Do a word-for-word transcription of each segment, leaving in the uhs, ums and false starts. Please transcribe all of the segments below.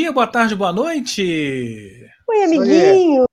dia, boa tarde, boa noite. Oi, amiguinho.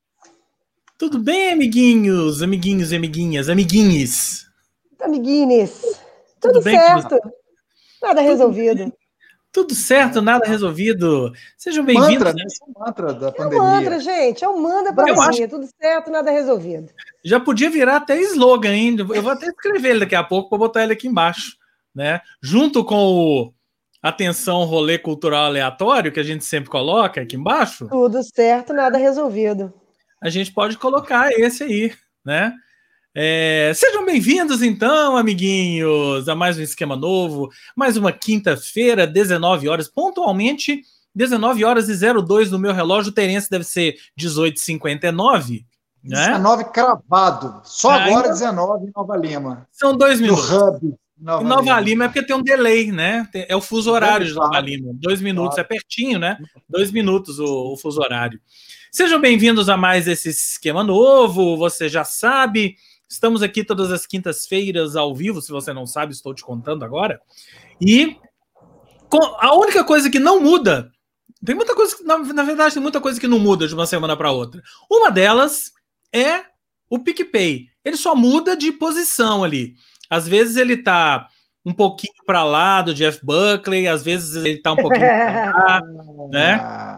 Tudo bem, amiguinhos, amiguinhos, amiguinhas, amiguinhos? Amiguines. Tudo, Tudo bem certo. Nada Tudo resolvido. Bem. Tudo certo, nada resolvido. Sejam bem-vindos. Mantra, né? Esse é o mantra da pandemia. É um mantra, gente. É um mantra da pandemia. Acho... Tudo certo, nada resolvido. Já podia virar até slogan ainda. Eu vou até escrever ele daqui a pouco para botar ele aqui embaixo, né? Junto com o Atenção Rolê Cultural Aleatório, que a gente sempre coloca aqui embaixo. Tudo certo, nada resolvido. A gente pode colocar esse aí, né? É, sejam bem-vindos, então, amiguinhos, a mais um Esquema Novo, mais uma quinta-feira, dezenove horas, pontualmente, dezenove horas e zero dois no meu relógio, o Terence deve ser dezoito e cinquenta e nove, né? dezenove cravado, só ah, agora então... dezenove em Nova Lima. São dois minutos. No Hub. Nova, Nova Lima. Lima é porque tem um delay, né? É o fuso horário de Nova Lima. Dois minutos, é pertinho, né? Dois minutos o, o fuso horário. Sejam bem-vindos a mais esse Esquema Novo, você já sabe... Estamos aqui todas as quintas-feiras ao vivo, se você não sabe, estou te contando agora. E a única coisa que não muda, tem muita coisa, na, na verdade, tem muita coisa que não muda de uma semana para outra. Uma delas é o PicPay. Ele só muda de posição ali. Às vezes ele está um pouquinho para lá do Jeff Buckley, às vezes ele está um pouquinho para lá, né?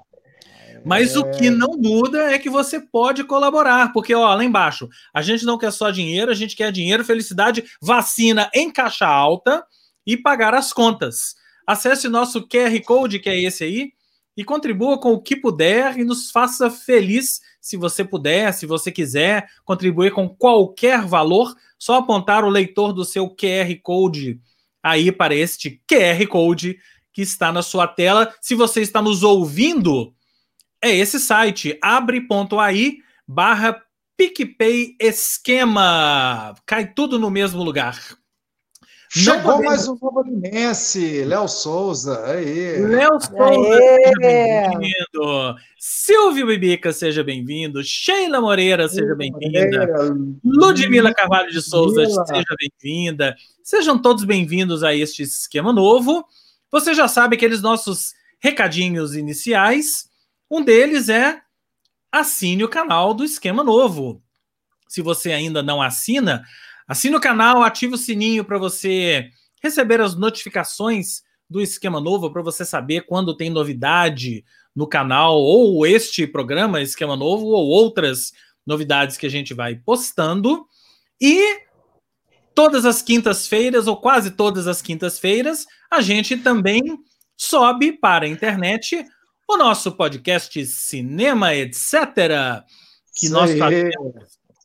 Mas o que não muda é que você pode colaborar, porque ó, lá embaixo, a gente não quer só dinheiro, a gente quer dinheiro, felicidade, vacina em caixa alta e pagar as contas. Acesse nosso Q R Code, que é esse aí, e contribua com o que puder e nos faça feliz, se você puder, se você quiser, contribuir com qualquer valor, só apontar o leitor do seu Q R Code aí para este Q R Code que está na sua tela. Se você está nos ouvindo... É esse site, abre.ai barra PicPay Esquema. Cai tudo no mesmo lugar. Chegou podemos... mais um novo limense, Léo Souza. Aí. Léo Souza, Aê. Seja bem-vindo. Silvio Bibica, seja bem-vindo. Sheila Moreira, seja bem-vinda. Ludmila Carvalho de Souza, Mila. Seja bem-vinda. Sejam todos bem-vindos a este Esquema Novo. Você já sabe aqueles nossos recadinhos iniciais. Um deles é assine o canal do Esquema Novo. Se você ainda não assina, assine o canal, ative o sininho para você receber as notificações do Esquema Novo, para você saber quando tem novidade no canal, ou este programa Esquema Novo, ou outras novidades que a gente vai postando. E todas as quintas-feiras, ou quase todas as quintas-feiras, a gente também sobe para a internet o nosso podcast Cinema, etcétera, que Isso nós aí. fazemos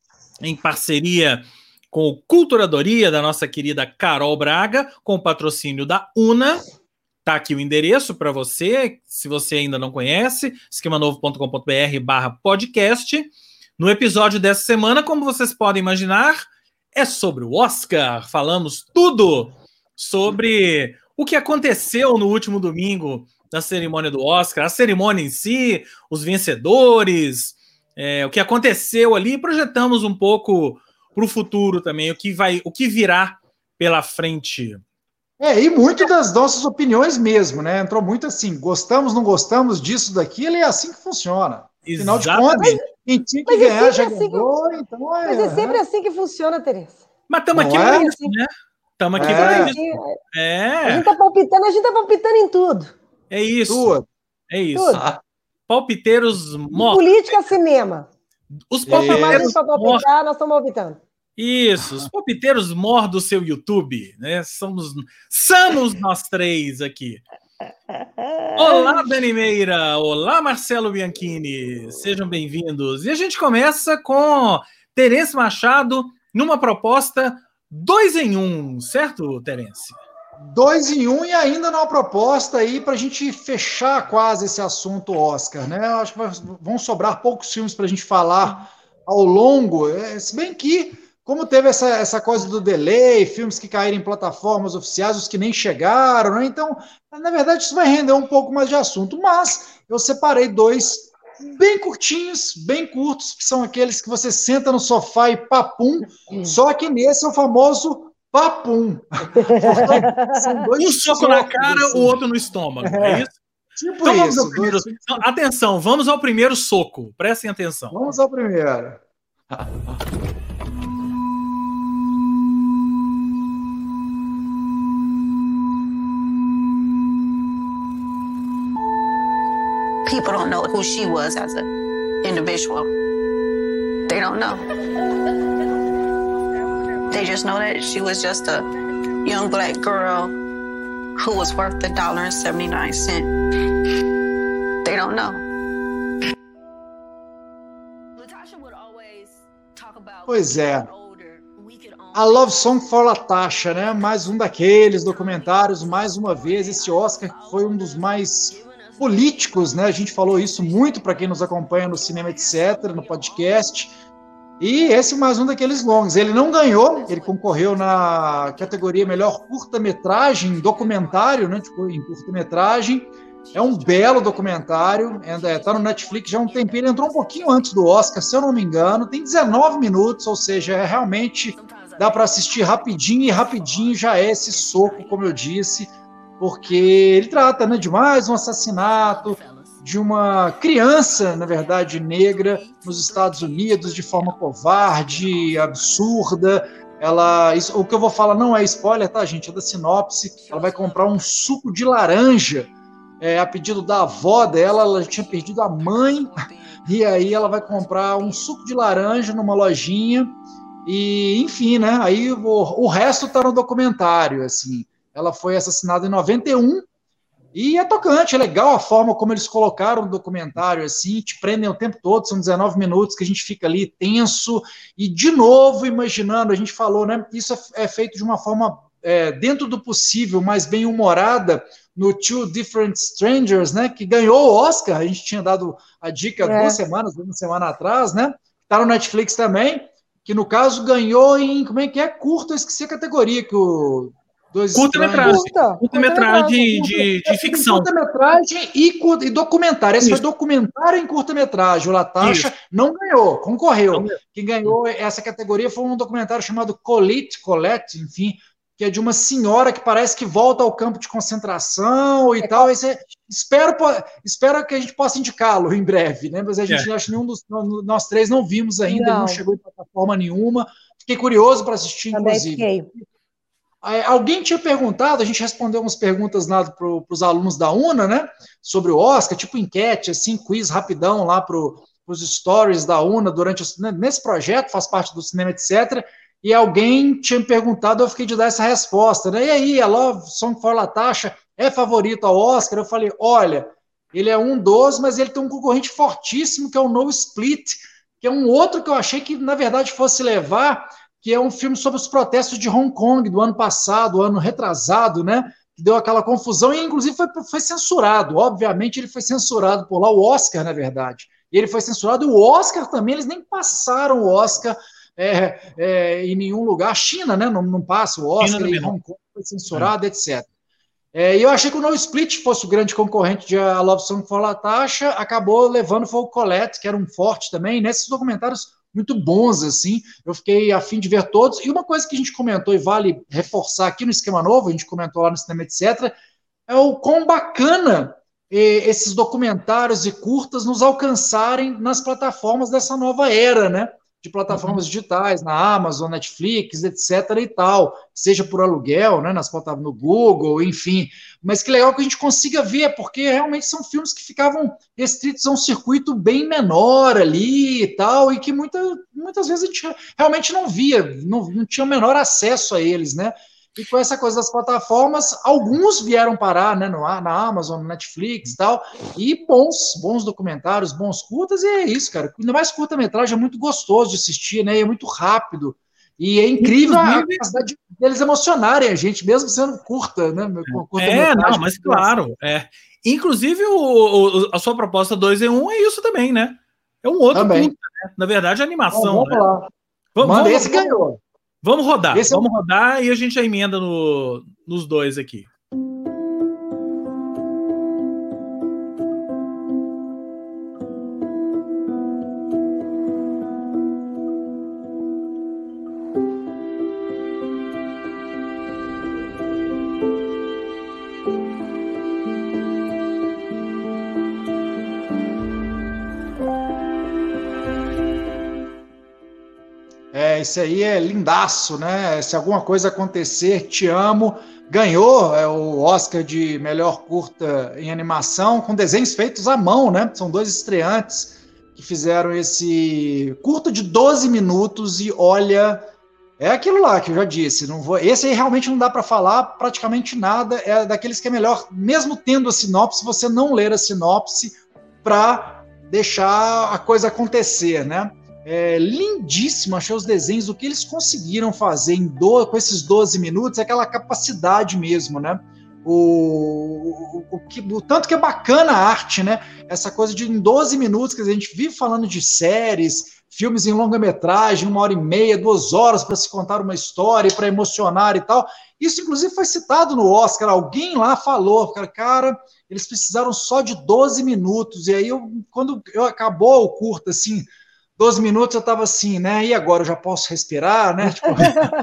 em parceria com o Culturadoria, da nossa querida Carol Braga, com o patrocínio da UNA. Está aqui o endereço para você, se você ainda não conhece, esquemanovo.com.br barra podcast. No episódio dessa semana, como vocês podem imaginar, é sobre o Oscar. Falamos tudo sobre o que aconteceu no último domingo da cerimônia do Oscar, a cerimônia em si, os vencedores, é, o que aconteceu ali, projetamos um pouco para o futuro também, o que vai, o que virá pela frente. É, e muito das nossas opiniões mesmo, né? Entrou muito assim, gostamos, não gostamos disso, daquilo, e é assim que funciona. Afinal de contas, quem tinha que ganhar já ganhou, que... então é... Mas é sempre assim que funciona, Teresa. Mas estamos aqui para isso, né? Estamos aqui para isso. É. A gente está palpitando, a gente está palpitando em tudo. É isso. Tudo. É isso. Tudo. Palpiteiros mortos. Política, cinema. Os palpiteiros para palpitar, nós estamos palpitando. Isso, os palpiteiros mor do seu YouTube, né? Somos, somos nós três aqui. Olá, Dani Meira. Olá, Marcelo Bianchini. Sejam bem-vindos. E a gente começa com Terence Machado numa proposta dois em um, certo, Terence? Dois em um e ainda numa proposta aí para a gente fechar quase esse assunto Oscar, né? Eu acho que vão sobrar poucos filmes para a gente falar ao longo, é, se bem que, como teve essa, essa coisa do delay, filmes que caíram em plataformas oficiais, os que nem chegaram, né? Então, na verdade, isso vai render um pouco mais de assunto, mas eu separei dois bem curtinhos, bem curtos, que são aqueles que você senta no sofá e papum, só que nesse é o famoso papum. Um soco na cara, assim. O outro no estômago, é isso? Tipo então vamos isso. ao primeiro... Então, atenção, vamos ao primeiro soco. Prestem atenção. Vamos ao primeiro. People don't know who she was as an individual. They don't know. They just know that she was just a young black girl who was worth a dollar and seventy-nine cents. They don't know. Pois é. A Love Song for Latasha, né? Mais um daqueles documentários, mais uma vez, esse Oscar foi um dos mais políticos, né? A gente falou isso muito para quem nos acompanha no cinema, etcétera, no podcast. E esse é mais um daqueles longs. Ele não ganhou, ele concorreu na categoria melhor curta-metragem, documentário, né? Tipo, em curta-metragem. É um belo documentário, está no Netflix já há um tempinho, ele entrou um pouquinho antes do Oscar, se eu não me engano, tem dezenove minutos, ou seja, é realmente dá para assistir rapidinho, e rapidinho já é esse soco, como eu disse, porque ele trata, né, de mais um assassinato de uma criança, na verdade, negra, nos Estados Unidos, de forma covarde, absurda. Ela, isso, o que eu vou falar não é spoiler, tá, gente? É da sinopse. Ela vai comprar um suco de laranja, é, a pedido da avó dela. Ela tinha perdido a mãe, e aí ela vai comprar um suco de laranja numa lojinha, e enfim, né? Aí o, o resto tá no documentário, assim. Ela foi assassinada em noventa e um, e é tocante, é legal a forma como eles colocaram o documentário, assim, te prendem o tempo todo, são dezenove minutos que a gente fica ali tenso, e de novo imaginando, a gente falou, né, isso é, é feito de uma forma, é, dentro do possível, mas bem humorada, no Two Different Strangers, né, que ganhou o Oscar, a gente tinha dado a dica é. duas semanas, uma semana atrás, né, tá no Netflix também, que no caso ganhou em, como é que é, curta, eu esqueci a categoria que o... Curta-metragem. Curta, curta-metragem de, de ficção. Curta-metragem e, e documentário. Esse Isso. foi documentário em curta-metragem. O Latasha Isso. não ganhou, concorreu. Não. Quem ganhou essa categoria foi um documentário chamado Colette, Colette, enfim, que é de uma senhora que parece que volta ao campo de concentração e é. tal. Esse é, espero, espero que a gente possa indicá-lo em breve, né? Mas a gente é. acho que nenhum dos nós três não vimos ainda, não. Ele não chegou em plataforma nenhuma. Fiquei curioso para assistir, Também inclusive. Fiquei. Alguém tinha perguntado, a gente respondeu umas perguntas lá para os alunos da UNA, né, sobre o Oscar, tipo enquete, assim, quiz rapidão lá para os stories da UNA durante o, nesse projeto, faz parte do cinema, etcétera. E alguém tinha me perguntado, eu fiquei de dar essa resposta, né? E aí, a Love Song for Latasha é favorito ao Oscar? Eu falei, olha, ele é um dos, mas ele tem um concorrente fortíssimo, que é o No Split, que é um outro que eu achei que, na verdade, fosse levar, que é um filme sobre os protestos de Hong Kong do ano passado, ano retrasado, né? Que deu aquela confusão e, inclusive, foi, foi censurado. Obviamente, ele foi censurado por lá, o Oscar, na verdade. Ele foi censurado e o Oscar também, eles nem passaram o Oscar é, é, em nenhum lugar. A China, né? Não, não passa o Oscar, e Hong Kong foi censurado, é. etcétera. É, e eu achei que o No Split fosse o grande concorrente de A Love Song for Latasha, acabou levando, foi o Colette, que era um forte também, nesses documentários muito bons, assim, eu fiquei a fim de ver todos, e uma coisa que a gente comentou, e vale reforçar aqui no Esquema Novo, a gente comentou lá no cinema, etcétera, é o quão bacana eh, esses documentários e curtas nos alcançarem nas plataformas dessa nova era, né, de plataformas uhum. digitais, na Amazon, Netflix, etcétera e tal, seja por aluguel, né, nas plataformas no Google, enfim, mas que legal que a gente consiga ver, porque realmente são filmes que ficavam restritos a um circuito bem menor ali e tal, e que muita, muitas vezes a gente realmente não via, não, não tinha o menor acesso a eles, né, e com essa coisa das plataformas, alguns vieram parar, né, no, na Amazon, no Netflix e tal, e bons, bons documentários, bons curtas, e é isso, cara, ainda mais curta-metragem, é muito gostoso de assistir, né, e é muito rápido, e é incrível a capacidade deles emocionarem a gente, mesmo sendo curta, né, curta é, não, mas claro, é. Inclusive o, o, a sua proposta dois em um é isso também, né, é um outro também. curta, né? Na verdade a animação, Bom, vamos né? lá. Vamos, Manda vamos, esse vamos, ganhou. Vamos rodar, Esse vamos é um... rodar e a gente já emenda no, nos dois aqui. É, esse aí é lindaço, né? Se alguma coisa acontecer, te amo. Ganhou é, o Oscar de melhor curta em animação com desenhos feitos à mão, né? São dois estreantes que fizeram esse curta de doze minutos e olha, é aquilo lá que eu já disse. Não vou, esse aí realmente não dá para falar praticamente nada. É daqueles que é melhor, mesmo tendo a sinopse, você não ler a sinopse para deixar a coisa acontecer, né? É lindíssimo, achei os desenhos, o que eles conseguiram fazer em do, com esses doze minutos, é aquela capacidade mesmo, né? O, o, o, que, o tanto que é bacana a arte, né? Essa coisa de em doze minutos, que a gente vive falando de séries, filmes em longa-metragem, uma hora e meia, duas horas para se contar uma história, para emocionar e tal. Isso, inclusive, foi citado no Oscar. Alguém lá falou, cara, eles precisaram só de doze minutos. E aí, eu, quando eu acabou o curto, assim, doze minutos, eu estava assim, né? E agora eu já posso respirar, né? Tipo,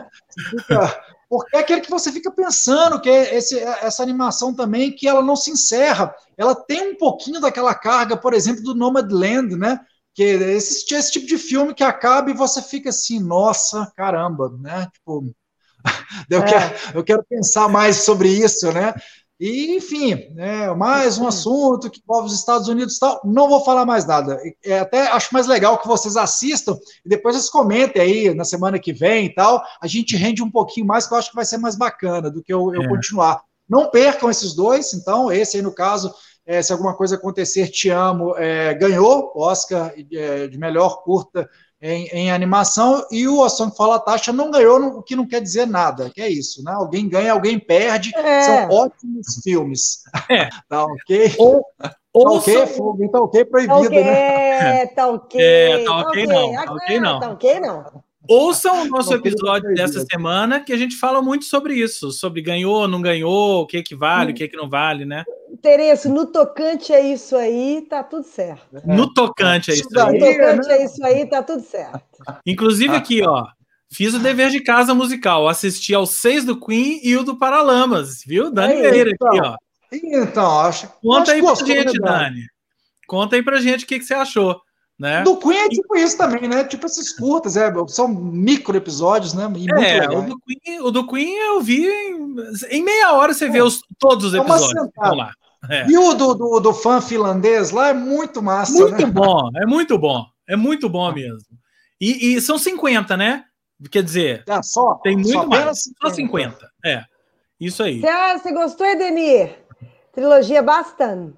fica, porque é aquele que você fica pensando, que é esse, essa animação também, que ela não se encerra. Ela tem um pouquinho daquela carga, por exemplo, do Nomadland, né? Que esse, esse tipo de filme que acaba e você fica assim, nossa, caramba, né? Tipo, eu, é. quero, eu quero pensar mais sobre isso, né? E, enfim, né, mais um assunto que envolve os Estados Unidos e tal. Não vou falar mais nada. É, até acho mais legal que vocês assistam e depois vocês comentem aí na semana que vem e tal. A gente rende um pouquinho mais, que eu acho que vai ser mais bacana do que eu, eu é. continuar. Não percam esses dois, então, esse aí no caso, é, se alguma coisa acontecer, te amo, é, ganhou o Oscar é, de melhor curta Em, em animação, e o A Song for Latasha não ganhou, o que não quer dizer nada, que é isso, né? Alguém ganha, alguém perde, é. São ótimos filmes. É. Tá ok? Ou, ou tá ok, são... tá ok, proibido, okay, né? Tá ok, é, tá ok, não, tá ok não. Tá ok não. Ouçam o nosso episódio dessa semana, que a gente fala muito sobre isso, sobre ganhou, não ganhou, o que que vale, hum. o que que não vale, né? Tereza, no tocante é isso aí, tá tudo certo. É. No tocante é isso aí. No tocante né? é isso aí, tá tudo certo. Inclusive aqui, ó, fiz o dever de casa musical, assisti aos seis do Queen e o do Paralamas, viu? Dani Meira então, aqui, ó. Então, acho que... Conta acho aí pra gostou, gente, né, Dani. Conta aí pra gente o que, que você achou. Né? Do Queen é tipo isso também, né? Tipo esses curtas, é, são micro episódios, né? E muito é, legal. O do, Queen, o do Queen eu vi em, em meia hora você é. vê os, todos os episódios que estão lá. É. E o do, do, do fã finlandês lá é muito massa, muito né? bom, é muito bom. É muito bom mesmo. E, e são cinquenta, né? Quer dizer, é, só, tem muito só mais. cinquenta. Só cinquenta. É, isso aí. Você gostou, Edenir? Trilogia Bastan.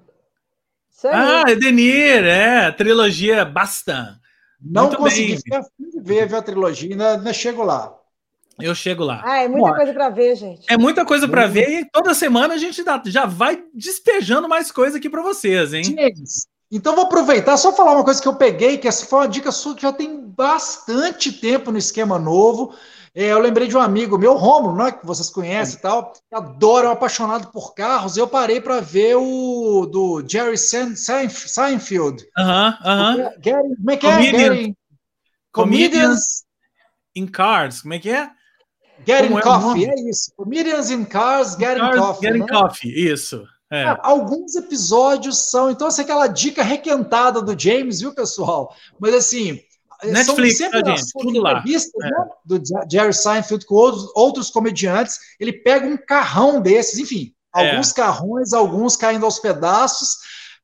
Ah, Edenir, é, trilogia Bastan. Não muito consegui ficar a fim de ver, ver a trilogia, ainda, ainda chego lá. Eu chego lá. Ah, é muita Bom, coisa para ver, gente. É muita coisa para ver e toda semana a gente dá, já vai despejando mais coisa aqui para vocês, hein? James, então vou aproveitar, só falar uma coisa que eu peguei, que essa foi uma dica sua que já tem bastante tempo no Esquema Novo. É, eu lembrei de um amigo meu, Rômulo, né, que vocês conhecem e tal, que adora, é um apaixonado por carros. Eu parei para ver o do Jerry Seinfeld. Aham, aham. Como é que é? Comedians, Comedians in Cars. Como é que é? Getting é Coffee, é isso. Comedians in Cars, Getting cars, Coffee. Getting né? Coffee, isso. É. É, alguns episódios são... Então, essa é aquela dica requentada do James, viu, pessoal? Mas, assim... Netflix, são sempre tá, gente, tudo lá. É. Né, do Jerry Seinfeld com outros, outros comediantes. Ele pega um carrão desses, enfim, é. alguns carrões, alguns caindo aos pedaços,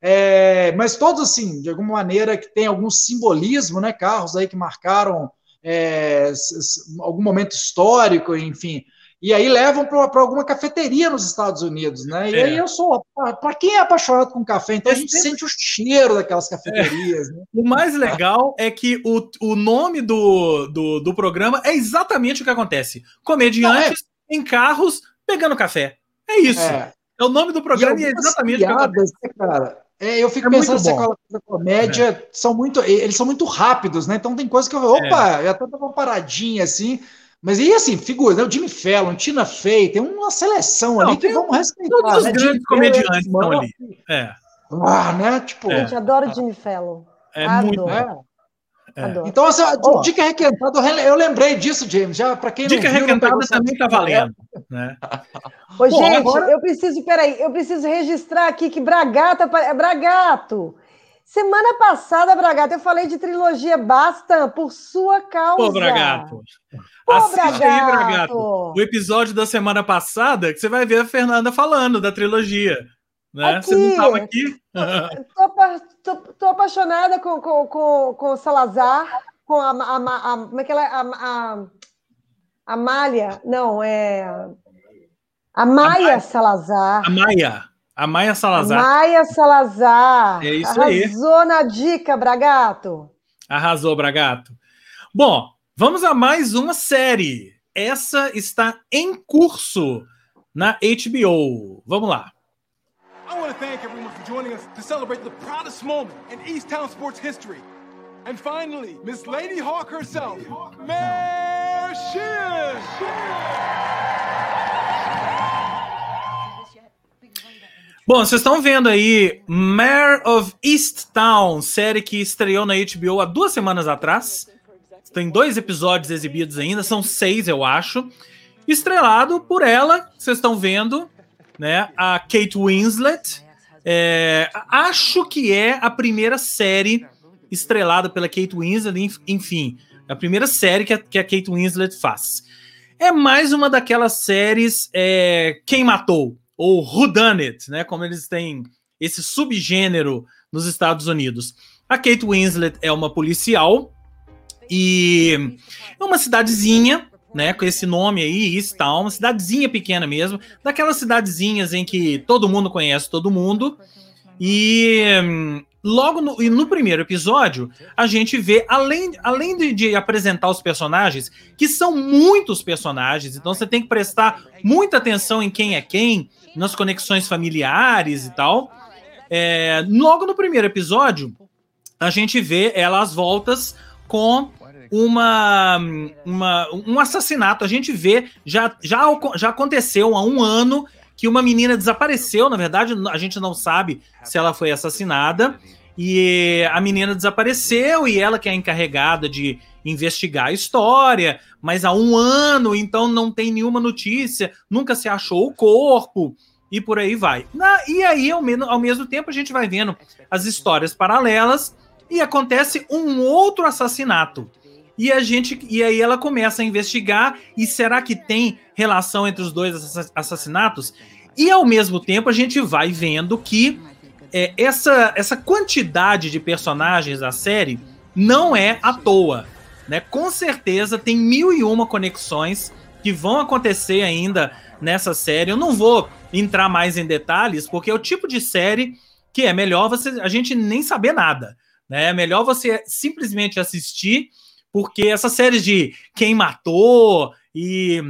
é, mas todos, assim, de alguma maneira que tem algum simbolismo, né? Carros aí que marcaram é, algum momento histórico, enfim. E aí levam para alguma cafeteria nos Estados Unidos, né? E é. aí eu sou... Para quem é apaixonado com café, então a gente sempre... sente o cheiro daquelas cafeterias. É. Né? O mais legal é que o, o nome do, do, do programa é exatamente o que acontece. Comediantes Não, é. em carros pegando café. É isso. É, é o nome do programa e, e é exatamente piadas, o que acontece. Né, cara? É, eu fico é pensando se aquela comédia é. são muito... Eles são muito rápidos, né? Então tem coisa que eu... Opa, eu até dava uma paradinha assim... Mas e assim, figuras, né? O Jimmy Fallon, Tina Fey, tem uma seleção Não, ali que vamos respeitar. Todos os né? grandes Jimmy comediantes estão ali. É. Ah, né? Tipo, Gente, adoro o Jimmy Fallon. É adoro. muito é. Adoro. Então, essa oh. dica requentada, eu lembrei disso, James. Já, para quem dica não viu, requentada não também tá valendo. Né? Ô, Bom, gente, agora... eu preciso, peraí, eu preciso registrar aqui que Bragato é Bragato. Semana passada, Bragato, eu falei de trilogia Basta por sua causa. Pô, Bragato. Pô, Assiste Bragato. aí, Bragato, o episódio da semana passada, que você vai ver a Fernanda falando da trilogia. Né? Aqui. Você não estava aqui? Tô, tô, tô apaixonada com, com, com, com o Salazar, com a, a, a, a como é que ela é? A, a, a Malha, não, é a Maia a Salazar. A Maia. A Maia Salazar. A Maia Salazar. É isso Arrasou aí. Arrasou na dica, Bragato. Arrasou, Bragato. Bom, vamos a mais uma série. Essa está em curso na H B O. Vamos lá. I want to thank everyone for joining us to celebrate the proudest moment in East Town sports history. And finally, Miss Lady Hawk herself, Mayor Shin! Bom, vocês estão vendo aí Mare of Easttown, série que estreou na H B O há duas semanas atrás. Tem dois episódios exibidos ainda, são seis, eu acho. Estrelado por ela, vocês estão vendo, né? A Kate Winslet. É, acho que é a primeira série estrelada pela Kate Winslet, enfim, a primeira série que a, que a Kate Winslet faz. É mais uma daquelas séries é, Quem Matou? Ou Whodunit, né? Como eles têm esse subgênero nos Estados Unidos. A Kate Winslet é uma policial e é uma cidadezinha, né? Com esse nome aí, Easttown, uma cidadezinha pequena mesmo, daquelas cidadezinhas em que todo mundo conhece todo mundo. E logo no, no primeiro episódio, a gente vê, além, além de, de apresentar os personagens, que são muitos personagens, então você tem que prestar muita atenção em quem é quem, nas conexões familiares e tal. É, logo no primeiro episódio, a gente vê ela às voltas com uma, uma, um assassinato. A gente vê, já, já, já aconteceu há um ano que uma menina desapareceu. Na verdade, a gente não sabe se ela foi assassinada. E a menina desapareceu e ela que é encarregada de investigar a história, mas há um ano, então não tem nenhuma notícia, nunca se achou o corpo e por aí vai. Na, e aí, ao, menos, ao mesmo tempo, a gente vai vendo as histórias paralelas e acontece um outro assassinato. E, a gente, e aí ela começa a investigar, e será que tem relação entre os dois assassinatos? E ao mesmo tempo a gente vai vendo que é, essa, essa quantidade de personagens da série não é à toa, né? Com certeza tem mil e uma conexões que vão acontecer ainda nessa série. Eu não vou entrar mais em detalhes, porque é o tipo de série que é melhor você, a gente nem saber nada, né? É melhor você simplesmente assistir, porque essas séries de quem matou e,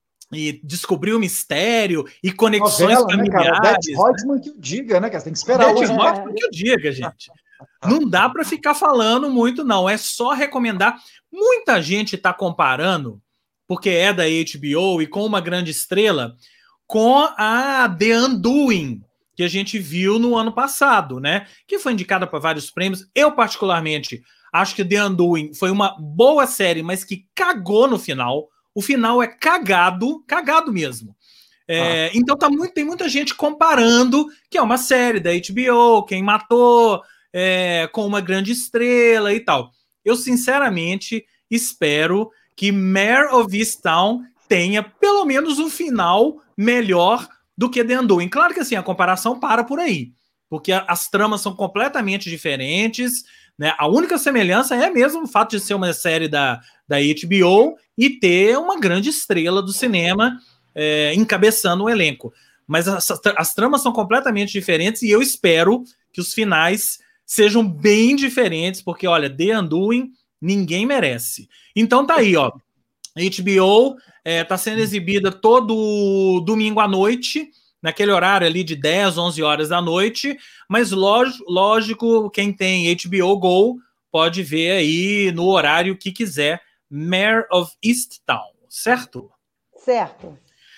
e descobrir o mistério e conexões novela, familiares... Né, cara? Beth Hodgman que o diga, né? Você tem que esperar Beth Hodgman que o diga, gente. Não dá para ficar falando muito, não. É só recomendar. Muita gente está comparando, porque é da H B O e com uma grande estrela, com a The Undoing, que a gente viu no ano passado, né? Que foi indicada para vários prêmios. Eu, particularmente, acho que The Undoing foi uma boa série, mas que cagou no final. O final é cagado, cagado mesmo. É, ah. Então tá muito, tem muita gente comparando, que é uma série da H B O, Quem Matou, é, com uma grande estrela e tal. Eu, sinceramente, espero que Mare of Easttown tenha pelo menos um final melhor do que The Undoing. Claro que assim, a comparação para por aí, porque a, as tramas são completamente diferentes, né? A única semelhança é mesmo o fato de ser uma série da, da H B O e ter uma grande estrela do cinema é, encabeçando o elenco. Mas as, as tramas são completamente diferentes e eu espero que os finais sejam bem diferentes, porque, olha, The Undoing ninguém merece. Então tá aí, ó. H B O é, tá sendo exibida todo domingo à noite, naquele horário ali de dez, onze horas da noite, mas lógico, lógico, quem tem H B O Go pode ver aí no horário que quiser, Mare of Easttown, certo? Certo.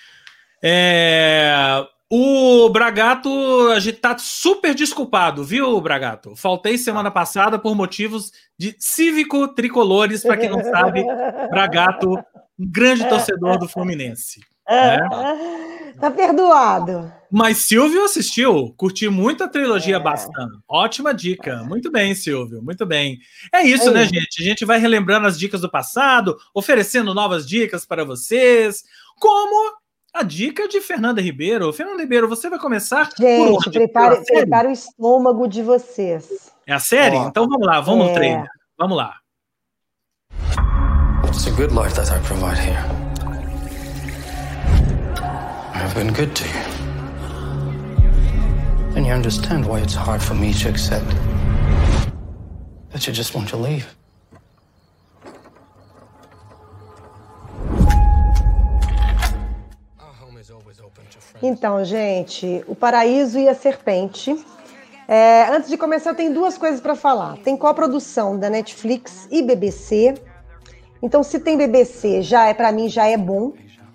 É... O Bragato, a gente tá super desculpado, viu, Bragato? Faltei semana passada por motivos de cívico-tricolores, para quem não sabe, Bragato, um grande torcedor do Fluminense. Né? Tá perdoado. Mas Silvio assistiu, curti muito a trilogia é. Bastan. Ótima dica. Muito bem, Silvio, muito bem. É isso, é né, isso. gente? A gente vai relembrando as dicas do passado, oferecendo novas dicas para vocês, como a dica de Fernanda Ribeiro. Fernanda Ribeiro, você vai começar gente, por onde? Prepare, prepare o estômago de vocês. É a série? Oh. Então vamos lá, vamos é. no trailer. Vamos lá. It's a good life that I provide here. I've been good to you. And you understand why it's hard for me to accept that you just want to leave. Então, gente, O Paraíso e a Serpente. É, antes de começar, eu tenho duas coisas para falar. Tem coprodução da Netflix e B B C. Então, se tem B B C, já é para mim já é bom.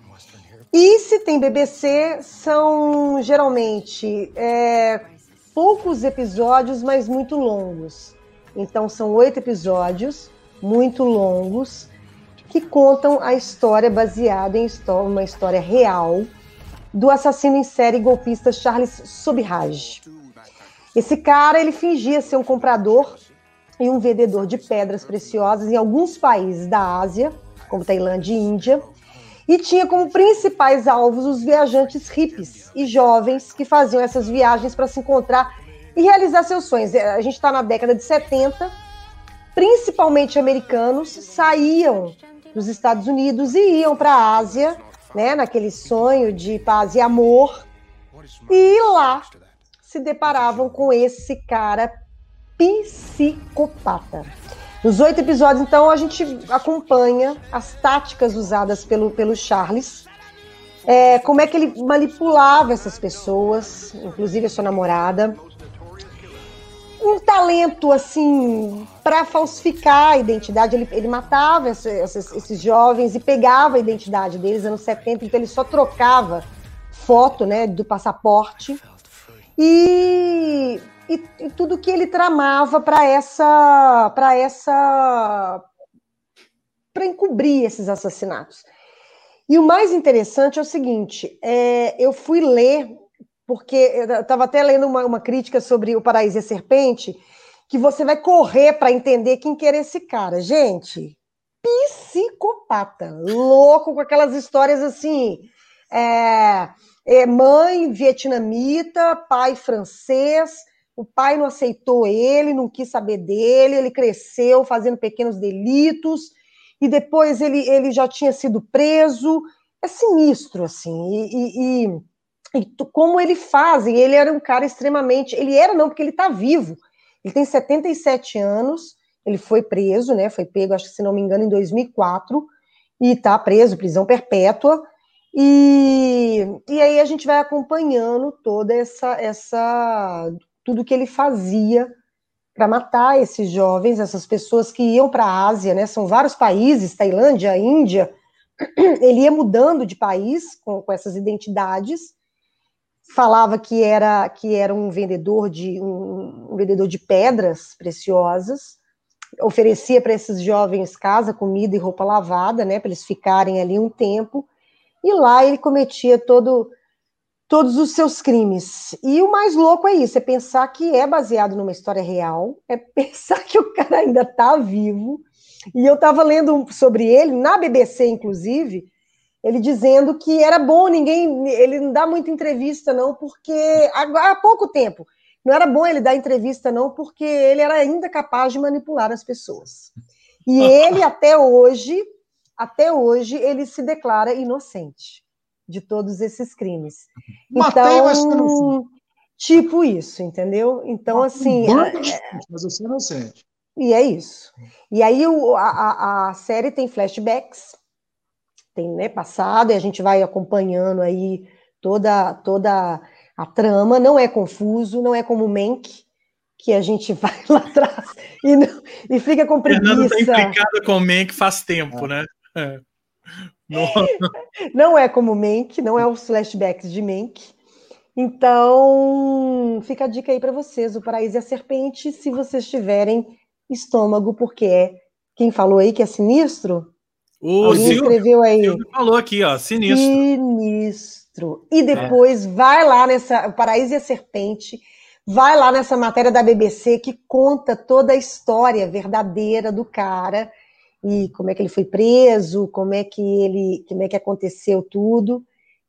E se tem B B C, são geralmente é, poucos episódios, mas muito longos. Então, são oito episódios, muito longos, que contam a história baseada em uma história real do assassino em série golpista Charles Sobhraj. Esse cara, ele fingia ser um comprador e um vendedor de pedras preciosas em alguns países da Ásia, como Tailândia e Índia, e tinha como principais alvos os viajantes hippies e jovens que faziam essas viagens para se encontrar e realizar seus sonhos. A gente está na década de setenta, principalmente americanos, saíam dos Estados Unidos e iam para a Ásia, né, naquele sonho de paz e amor, e lá se deparavam com esse cara psicopata. Nos oito episódios, então, a gente acompanha as táticas usadas pelo, pelo Charles, é, como é que ele manipulava essas pessoas, inclusive a sua namorada. Um talento, assim, para falsificar a identidade. Ele, ele matava esses, esses jovens e pegava a identidade deles, anos setenta, então ele só trocava foto, né, do passaporte. E... E, e tudo que ele tramava para essa, para essa, para encobrir esses assassinatos. E o mais interessante é o seguinte, é, eu fui ler, porque eu estava até lendo uma, uma crítica sobre O Paraíso e a Serpente, que você vai correr para entender quem que era esse cara. Gente, psicopata, louco, com aquelas histórias assim, é, é, mãe vietnamita, pai francês. O pai não aceitou ele, não quis saber dele, ele cresceu fazendo pequenos delitos, e depois ele, ele já tinha sido preso. É sinistro, assim, e, e, e como ele faz, e ele era um cara extremamente, ele era não, porque ele está vivo, ele tem setenta e sete anos, ele foi preso, né, foi pego, acho que se não me engano, em dois mil e quatro, e está preso, prisão perpétua, e, e aí a gente vai acompanhando toda essa... essa tudo que ele fazia para matar esses jovens, essas pessoas que iam para a Ásia, né? São vários países, Tailândia, Índia. Ele ia mudando de país com, com essas identidades. Falava que era, que era um vendedor de um, um vendedor de pedras preciosas. Oferecia para esses jovens casa, comida e roupa lavada, né? Para eles ficarem ali um tempo. E lá ele cometia todo todos os seus crimes. E o mais louco é isso, é pensar que é baseado numa história real, é pensar que o cara ainda está vivo. E eu estava lendo sobre ele, na B B C, inclusive, ele dizendo que era bom, ninguém, ele não dá muita entrevista, não, porque há, há pouco tempo, não era bom ele dar entrevista, não, porque ele era ainda capaz de manipular as pessoas. E ele, até hoje, até hoje, ele se declara inocente de todos esses crimes. Matei, então, mas eu não... tipo isso, entendeu? Então, assim... Um bando de... Mas eu sou inocente. E é isso. E aí o, a, a série tem flashbacks, tem, né, passado, e a gente vai acompanhando aí toda, toda a trama, não é confuso, não é como o Mank, que a gente vai lá atrás e, não, e fica com preguiça. Fernando está implicado com o Mank faz tempo, né? É. Não. não é como Mank, não é os flashbacks de Mank. Então, fica a dica aí para vocês, O Paraíso e a Serpente, se vocês tiverem estômago, porque é... Quem falou aí que é sinistro? O Silvio escreveu aí. Silvio falou aqui, ó, sinistro. Sinistro. sinistro. E depois é. vai lá nessa... O Paraíso e a Serpente, vai lá nessa matéria da B B C que conta toda a história verdadeira do cara e como é que ele foi preso, como é que ele, como é que aconteceu tudo.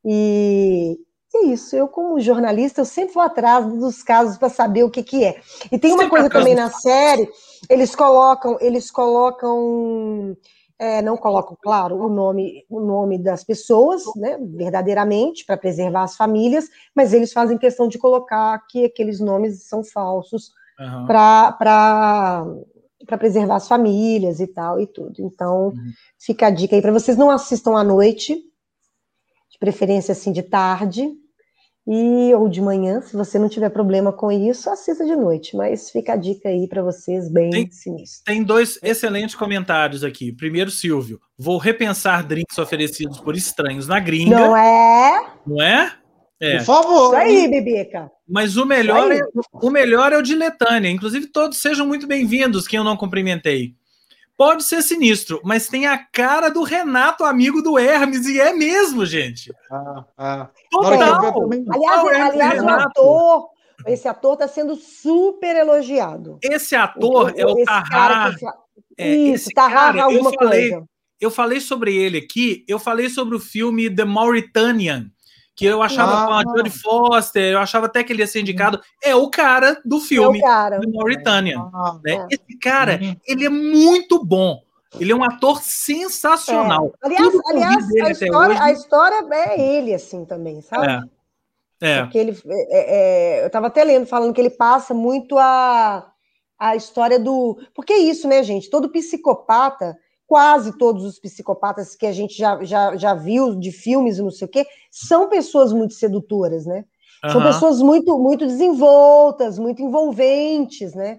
E é isso. Eu, como jornalista, eu sempre vou atrás dos casos para saber o que, que é. E tem uma coisa também na série, eles colocam, eles colocam, é, não colocam, claro, o nome, o nome das pessoas, né, verdadeiramente, para preservar as famílias, mas eles fazem questão de colocar que aqueles nomes são falsos uhum. para para preservar as famílias e tal e tudo. Então, uhum. fica a dica aí para vocês não assistam à noite, de preferência assim de tarde, e ou de manhã, se você não tiver problema com isso, assista de noite, mas fica a dica aí para vocês, bem tem, sinistro. Tem dois excelentes comentários aqui. Primeiro, Silvio, vou repensar drinks oferecidos por estranhos na gringa. Não é? Não é? É. Por favor. Isso aí, Bibica. Mas o melhor, é, o melhor é o de Letânia. Inclusive, todos sejam muito bem-vindos, quem eu não cumprimentei. Pode ser sinistro, mas tem a cara do Renato, amigo do Hermes, e é mesmo, gente. Ah, ah. Total. Também... Aliás, Hermes, aliás o ator, esse ator está sendo super elogiado. Esse ator o, é o Tahar. Que... É, Isso, Tahar alguma eu falei, coisa. Eu falei sobre ele aqui, eu falei sobre o filme The Mauritanian, que eu achava ah, com a Jodie Foster, eu achava até que ele ia ser indicado, é o cara do filme, é o cara. The Mauritanian. Ah, né? é. Esse cara, uhum. ele é muito bom. Ele é um ator sensacional. É. Aliás, aliás a, história, hoje... a história é ele, assim, também, sabe? É. é. Porque ele, é, é, eu estava até lendo, falando que ele passa muito a, a história do... Porque é isso, né, gente? Todo psicopata... Quase todos os psicopatas que a gente já, já, já viu de filmes e não sei o quê, são pessoas muito sedutoras, né? Uhum. São pessoas muito, muito desenvoltas, muito envolventes, né?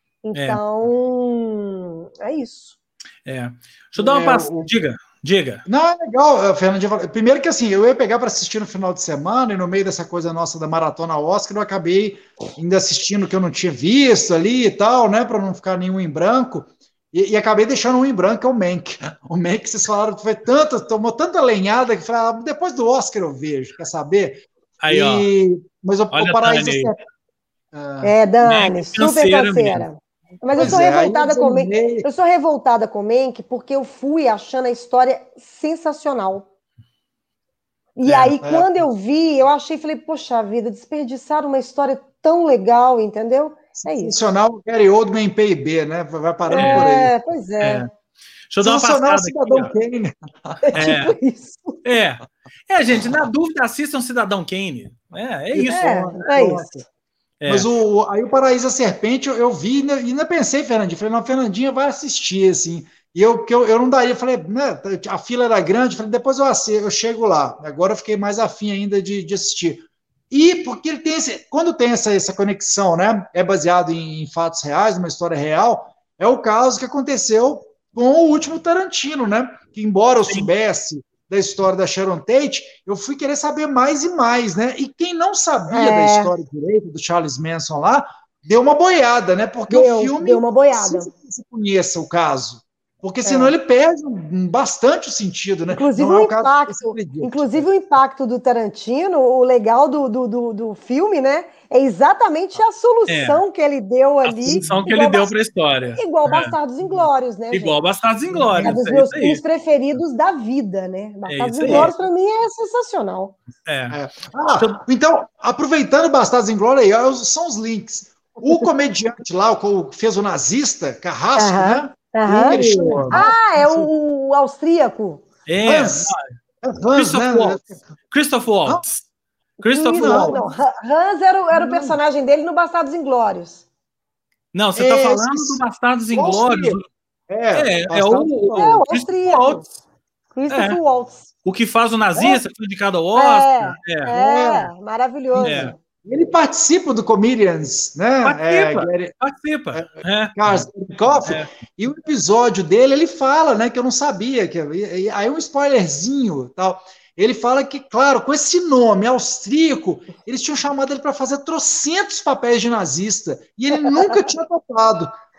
Então, é, é isso. É. Deixa eu dar uma é, passada. O... Diga, diga. Não, é legal, Fernandinho. Primeiro que assim, eu ia pegar para assistir no final de semana e no meio dessa coisa nossa da maratona Oscar, eu acabei ainda assistindo o que eu não tinha visto ali e tal, né? Para não ficar nenhum em branco. E, e acabei deixando um em branco, que é o Mank. O Mank, vocês falaram que foi tanto, tomou tanta lenhada que falei, ah, depois do Oscar eu vejo, quer saber? Aí, e, ó. Mas o, o Paraíso... É, é Dani, Mank, super canseira. Mas eu sou, é, revoltada eu, com Mank, eu sou revoltada com o Mank porque eu fui achando a história sensacional. E é, aí, é. quando eu vi, eu achei, falei, poxa vida, desperdiçaram uma história tão legal, entendeu? É isso. Sensacional, Gary Oldman em P I B, né? Vai parando é, por aí. É, pois é. é. Deixa eu dar uma passada Cidadão aqui, Kane. É tipo isso. É. é, gente, na dúvida, assistam Cidadão Kane. É, é isso. É, é isso. É. Mas o, aí o Paraíso e a Serpente, eu, eu vi e ainda pensei, Fernandinho, falei, não, Fernandinha vai assistir, assim. E eu, que eu, eu não daria, falei, né, a fila era grande, falei, depois eu, eu chego lá. Agora eu fiquei mais afim ainda de, de assistir. E porque ele tem esse, quando tem essa, essa conexão, né, é baseado em, em fatos reais, numa história real, é o caso que aconteceu com o último Tarantino, né, que embora eu Sim. soubesse da história da Sharon Tate, eu fui querer saber mais e mais, né, e quem não sabia é. da história direito do Charles Manson lá, deu uma boiada, né, porque deu, o filme, deu uma boiada. se você conheça o caso, porque senão é. ele perde bastante o sentido, né? Inclusive, não o, é o impacto, inclusive o impacto do Tarantino, o legal do, do, do, do filme, né? É exatamente a solução é. que ele deu ali. A solução que ele deu para a história. Igual é. Bastardos Inglórios, né? Igual gente? Bastardos Inglórios. É um dos meus filmes preferidos da vida, né? Bastardos é Inglórios, para mim, é sensacional. É. é. Ah, então, aproveitando Bastardos Inglórios, são os links. O comediante lá, o que fez o nazista, Carrasco, uh-huh. né? Uhum. Ah, é o, o austríaco. É, Hans. Hans, Christoph né? Waltz. Christoph Waltz. Christoph não, Waltz. não. Hans era, o, era o personagem dele no Bastardos Inglórios. Não, você está falando do Bastardos Inglórios. É, é, é o, o, é, o Christoph Waltz. Christoph é. Waltz. O que faz o nazista, que foi indicado ao Oscar. É, é. é maravilhoso. É. Ele participa do Comedians, né? Participa, é, ele, participa. É, Carlos Coffey, é. E o episódio dele, ele fala, né, que eu não sabia, que e, aí um spoilerzinho, tal. Ele fala que, claro, com esse nome austríaco, eles tinham chamado ele para fazer trocentos papéis de nazista, e ele nunca tinha topado.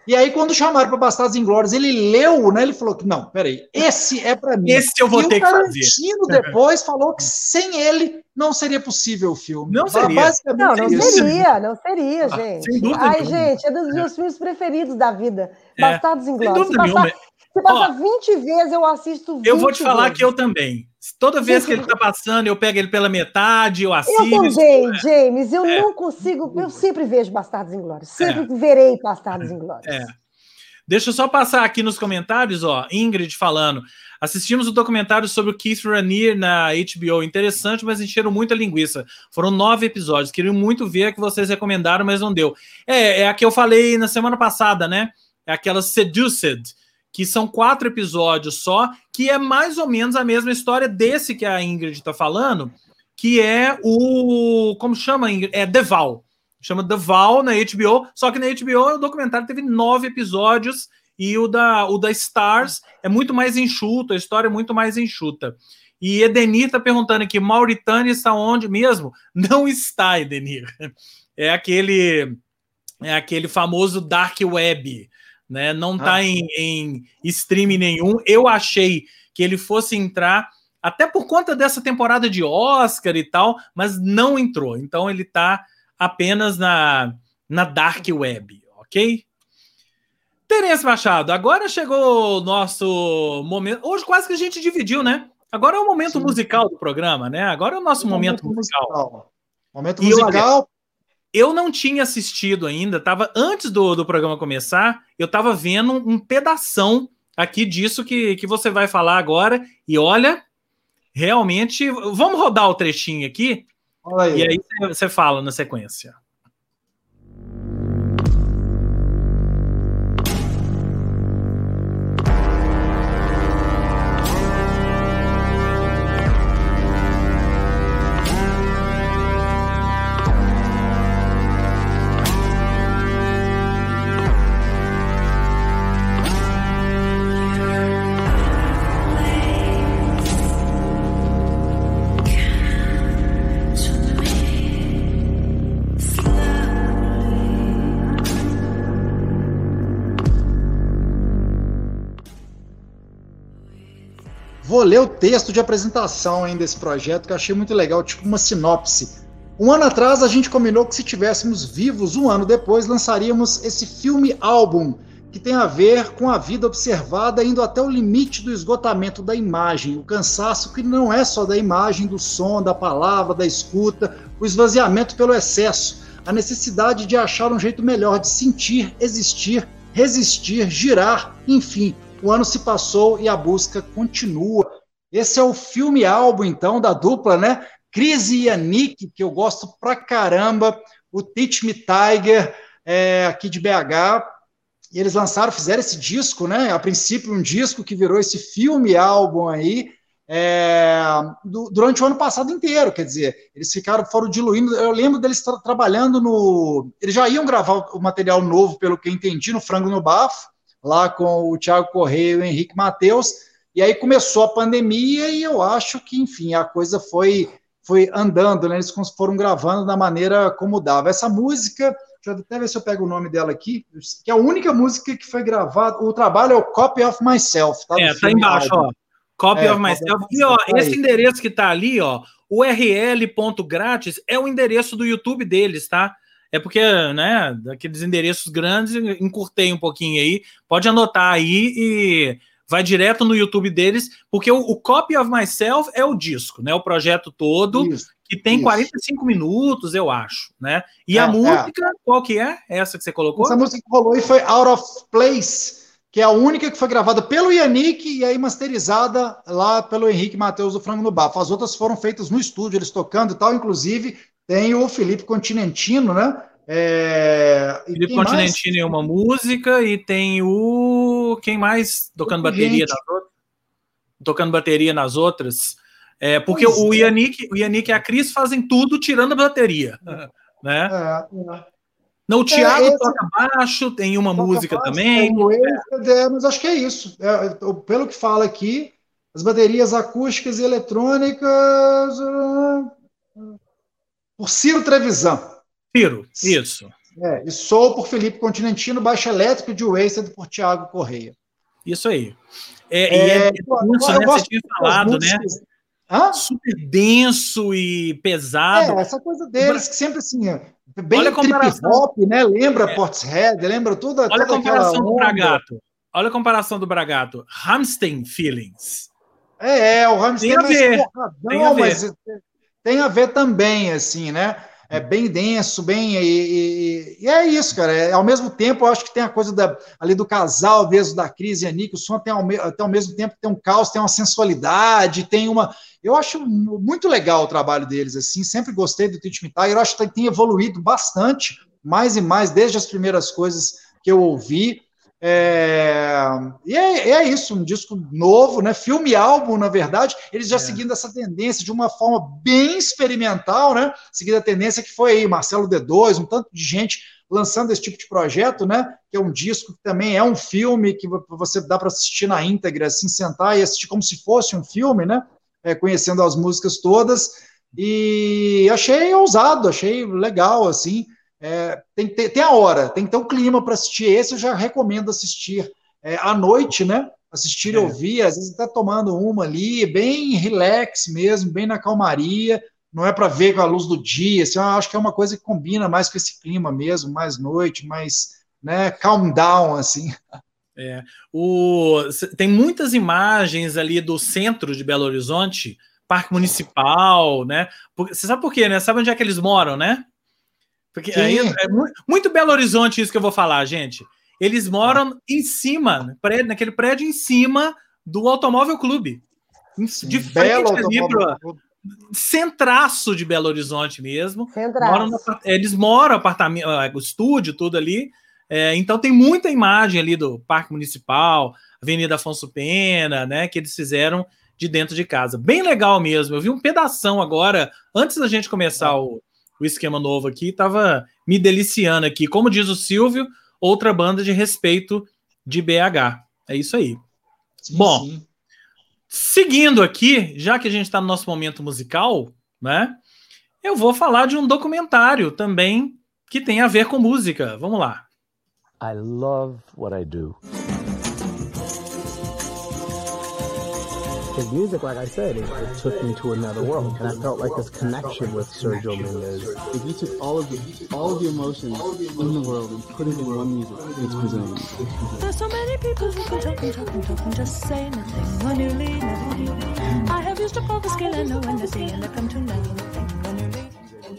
E aí, quando chamaram para Bastardos Inglórios, ele leu, né? Ele falou que, não, peraí, esse é para mim. Esse eu vou e ter que fazer. O Tarantino depois falou que sem ele não seria possível o filme. Não seria. Não, não seria, não seria, ah, gente. Sem dúvida Ai, nenhuma. gente, é dos meus filmes preferidos da vida. É. Bastardos Inglórios. Sem dúvida nenhuma. Se passar vinte vezes, eu assisto vinte Eu vou te falar vezes. que eu também. Toda vez que ele tá passando, eu pego ele pela metade, eu assisto. Eu também, é. James. Eu É. não consigo... Eu sempre vejo Bastardos Inglórios. Sempre é. verei Bastardos Inglórios. É. Deixa eu só passar aqui nos comentários, ó. Ingrid falando. Assistimos o documentário sobre o Keith Raniere na H B O. Interessante, mas encheram muita linguiça. Foram nove episódios. Queria muito ver a que vocês recomendaram, mas não deu. É, é a que eu falei na semana passada, né? É aquela Seduced, que são quatro episódios só, que é mais ou menos a mesma história desse que a Ingrid está falando, que é o... Como chama, Ingrid? É The Val. Chama The Val na H B O, só que na H B O o documentário teve nove episódios e o da, o da Stars é muito mais enxuto, a história é muito mais enxuta. E Edenir está perguntando aqui, Mauritânia está onde mesmo? Não está, Edenir. É aquele, é aquele famoso Dark Web, né? Não está ah. em, em streaming nenhum. Eu achei que ele fosse entrar, até por conta dessa temporada de Oscar e tal, mas não entrou. Então ele está apenas na, na Dark Web, ok? Terence Machado, agora chegou o nosso momento. Hoje quase que a gente dividiu, né? Agora é o momento Sim. musical do programa, né? Agora é o nosso momento, momento musical. musical. Momento e musical. Olha, eu não tinha assistido ainda, tava antes do, do programa começar, eu estava vendo um pedação aqui disso que, que você vai falar agora. E olha, realmente, vamos rodar o trechinho aqui. Olha aí. E aí você fala na sequência. Vou ler o texto de apresentação ainda desse projeto, que eu achei muito legal, tipo uma sinopse. Um ano atrás, a gente combinou que se tivéssemos vivos um ano depois, lançaríamos esse filme-álbum, que tem a ver com a vida observada, indo até o limite do esgotamento da imagem, o cansaço que não é só da imagem, do som, da palavra, da escuta, o esvaziamento pelo excesso, a necessidade de achar um jeito melhor de sentir, existir, resistir, girar, enfim. O ano se passou e a busca continua. Esse é o filme-álbum, então, da dupla, né? Chris e Yannick, que eu gosto pra caramba, o Teach Me Tiger, é, aqui de B H, e eles lançaram, fizeram esse disco, né? A princípio, um disco que virou esse filme-álbum aí, é, do, durante o ano passado inteiro, quer dizer, eles ficaram, foram diluindo. Eu lembro deles tra trabalhando no... Eles já iam gravar o material novo, pelo que eu entendi, no Frango no Bafo, lá com o Thiago Correia e o Henrique Matheus, e aí começou a pandemia e eu acho que, enfim, a coisa foi, foi andando, né? Eles foram gravando da maneira como dava. Essa música, deixa eu até ver se eu pego o nome dela aqui, que é a única música que foi gravada, o trabalho é o Copy of Myself. Tá, é, tá embaixo, ó. Copy é, of Myself. E, ó, esse aí. Endereço que tá ali, ó, o U R L ponto grátis é o endereço do YouTube deles, tá? É porque, né, aqueles endereços grandes, encurtei um pouquinho aí, pode anotar aí e vai direto no YouTube deles, porque o, o Copy of Myself é o disco, né, o projeto todo, isso, que tem isso. quarenta e cinco minutos, eu acho, né, e é, a música, é. qual que é? Essa que você colocou? Essa música que rolou e foi Out of Place, que é a única que foi gravada pelo Yannick e aí masterizada lá pelo Henrique Matheus do Frango no Bafo. As outras foram feitas no estúdio, eles tocando e tal, inclusive... Tem o Felipe Continentino, né? É... Felipe Continentino é uma música e tem o... Quem mais tocando bateria nas outras? Tocando bateria nas outras. É, porque pois o é. Yannick, o Yannick e a Cris fazem tudo tirando a bateria. Né? É, é. Não, o Thiago é, esse... toca baixo, tem uma toca música baixo, também. É. É, mas acho que é isso. É, pelo que fala aqui, as baterias acústicas e eletrônicas... Por Ciro Trevisan. Ciro, isso. É, e Soul por Felipe Continentino, baixo elétrico de Wasted por Thiago Correia. Isso aí. É, é, é denso, né? Você tinha falado, né? Hã? Super denso e pesado. É, essa coisa deles, que sempre assim, bem olha a comparação, trip-hop, né? Lembra é. Portishead, lembra tudo. Olha a comparação do Bragato. Olha a comparação do Bragato. Rammstein Feelings. É, é o Rammstein tem a ver. É porradão, tem a ver. Mas tem a ver também, assim, né? É bem denso, bem. E, e, e é isso, cara. É, ao mesmo tempo, eu acho que tem a coisa da, ali do casal, mesmo da Cris e a Nick. O som tem ao, até ao mesmo tempo tem um caos, tem uma sensualidade, tem uma. Eu acho muito legal o trabalho deles, assim. Sempre gostei do Teach Me Tiger. Eu acho que tem evoluído bastante, mais e mais, desde as primeiras coisas que eu ouvi. É, e é, é isso, um disco novo, né? Filme e álbum, na verdade, eles já é. seguindo essa tendência de uma forma bem experimental, né? Seguindo a tendência que foi aí, Marcelo D dois, um tanto de gente lançando esse tipo de projeto, né? Que é um disco que também é um filme que você dá para assistir na íntegra, assim, sentar e assistir como se fosse um filme, né? É, conhecendo as músicas todas. E achei ousado, achei legal, assim. É, tem, tem, tem a hora, tem que ter um clima para assistir. Esse eu já recomendo assistir é, à noite, né? Assistir e é. ouvir, às vezes até tomando uma ali, bem relax mesmo, bem na calmaria. Não é para ver com a luz do dia. Assim, eu acho que é uma coisa que combina mais com esse clima mesmo, mais noite, mais, né, calm down, assim. É. O, tem muitas imagens ali do centro de Belo Horizonte, Parque Municipal, né? Você sabe por quê, né? Sabe onde é que eles moram, né? Porque aí é muito, muito Belo Horizonte isso que eu vou falar, gente. Eles moram em cima, prédio, naquele prédio em cima do Automóvel Clube. Sim, de frente ali para centraço de Belo Horizonte mesmo. Moram no, eles moram, apartamento, o estúdio, tudo ali. É, então tem muita imagem ali do Parque Municipal, Avenida Afonso Pena, né? Que eles fizeram de dentro de casa. Bem legal mesmo. Eu vi um pedação agora, antes da gente começar o o esquema novo aqui, estava me deliciando aqui. Como diz o Silvio, outra banda de respeito de B H. É isso aí. Sim, Bom, sim. Seguindo aqui, já que a gente está no nosso momento musical, né, eu vou falar de um documentário também que tem a ver com música. Vamos lá. I love what I do. His music, like I said, it, it took me to another world, and I felt like this connection with Sergio Mendes. If you took all of the all of the emotions in the world and put it in one music, it's presented. There's so many people who can talk and talk and talk and just say nothing when you leave nothing. I have used up all the skill I know and the see, and I come to nothing when you leave.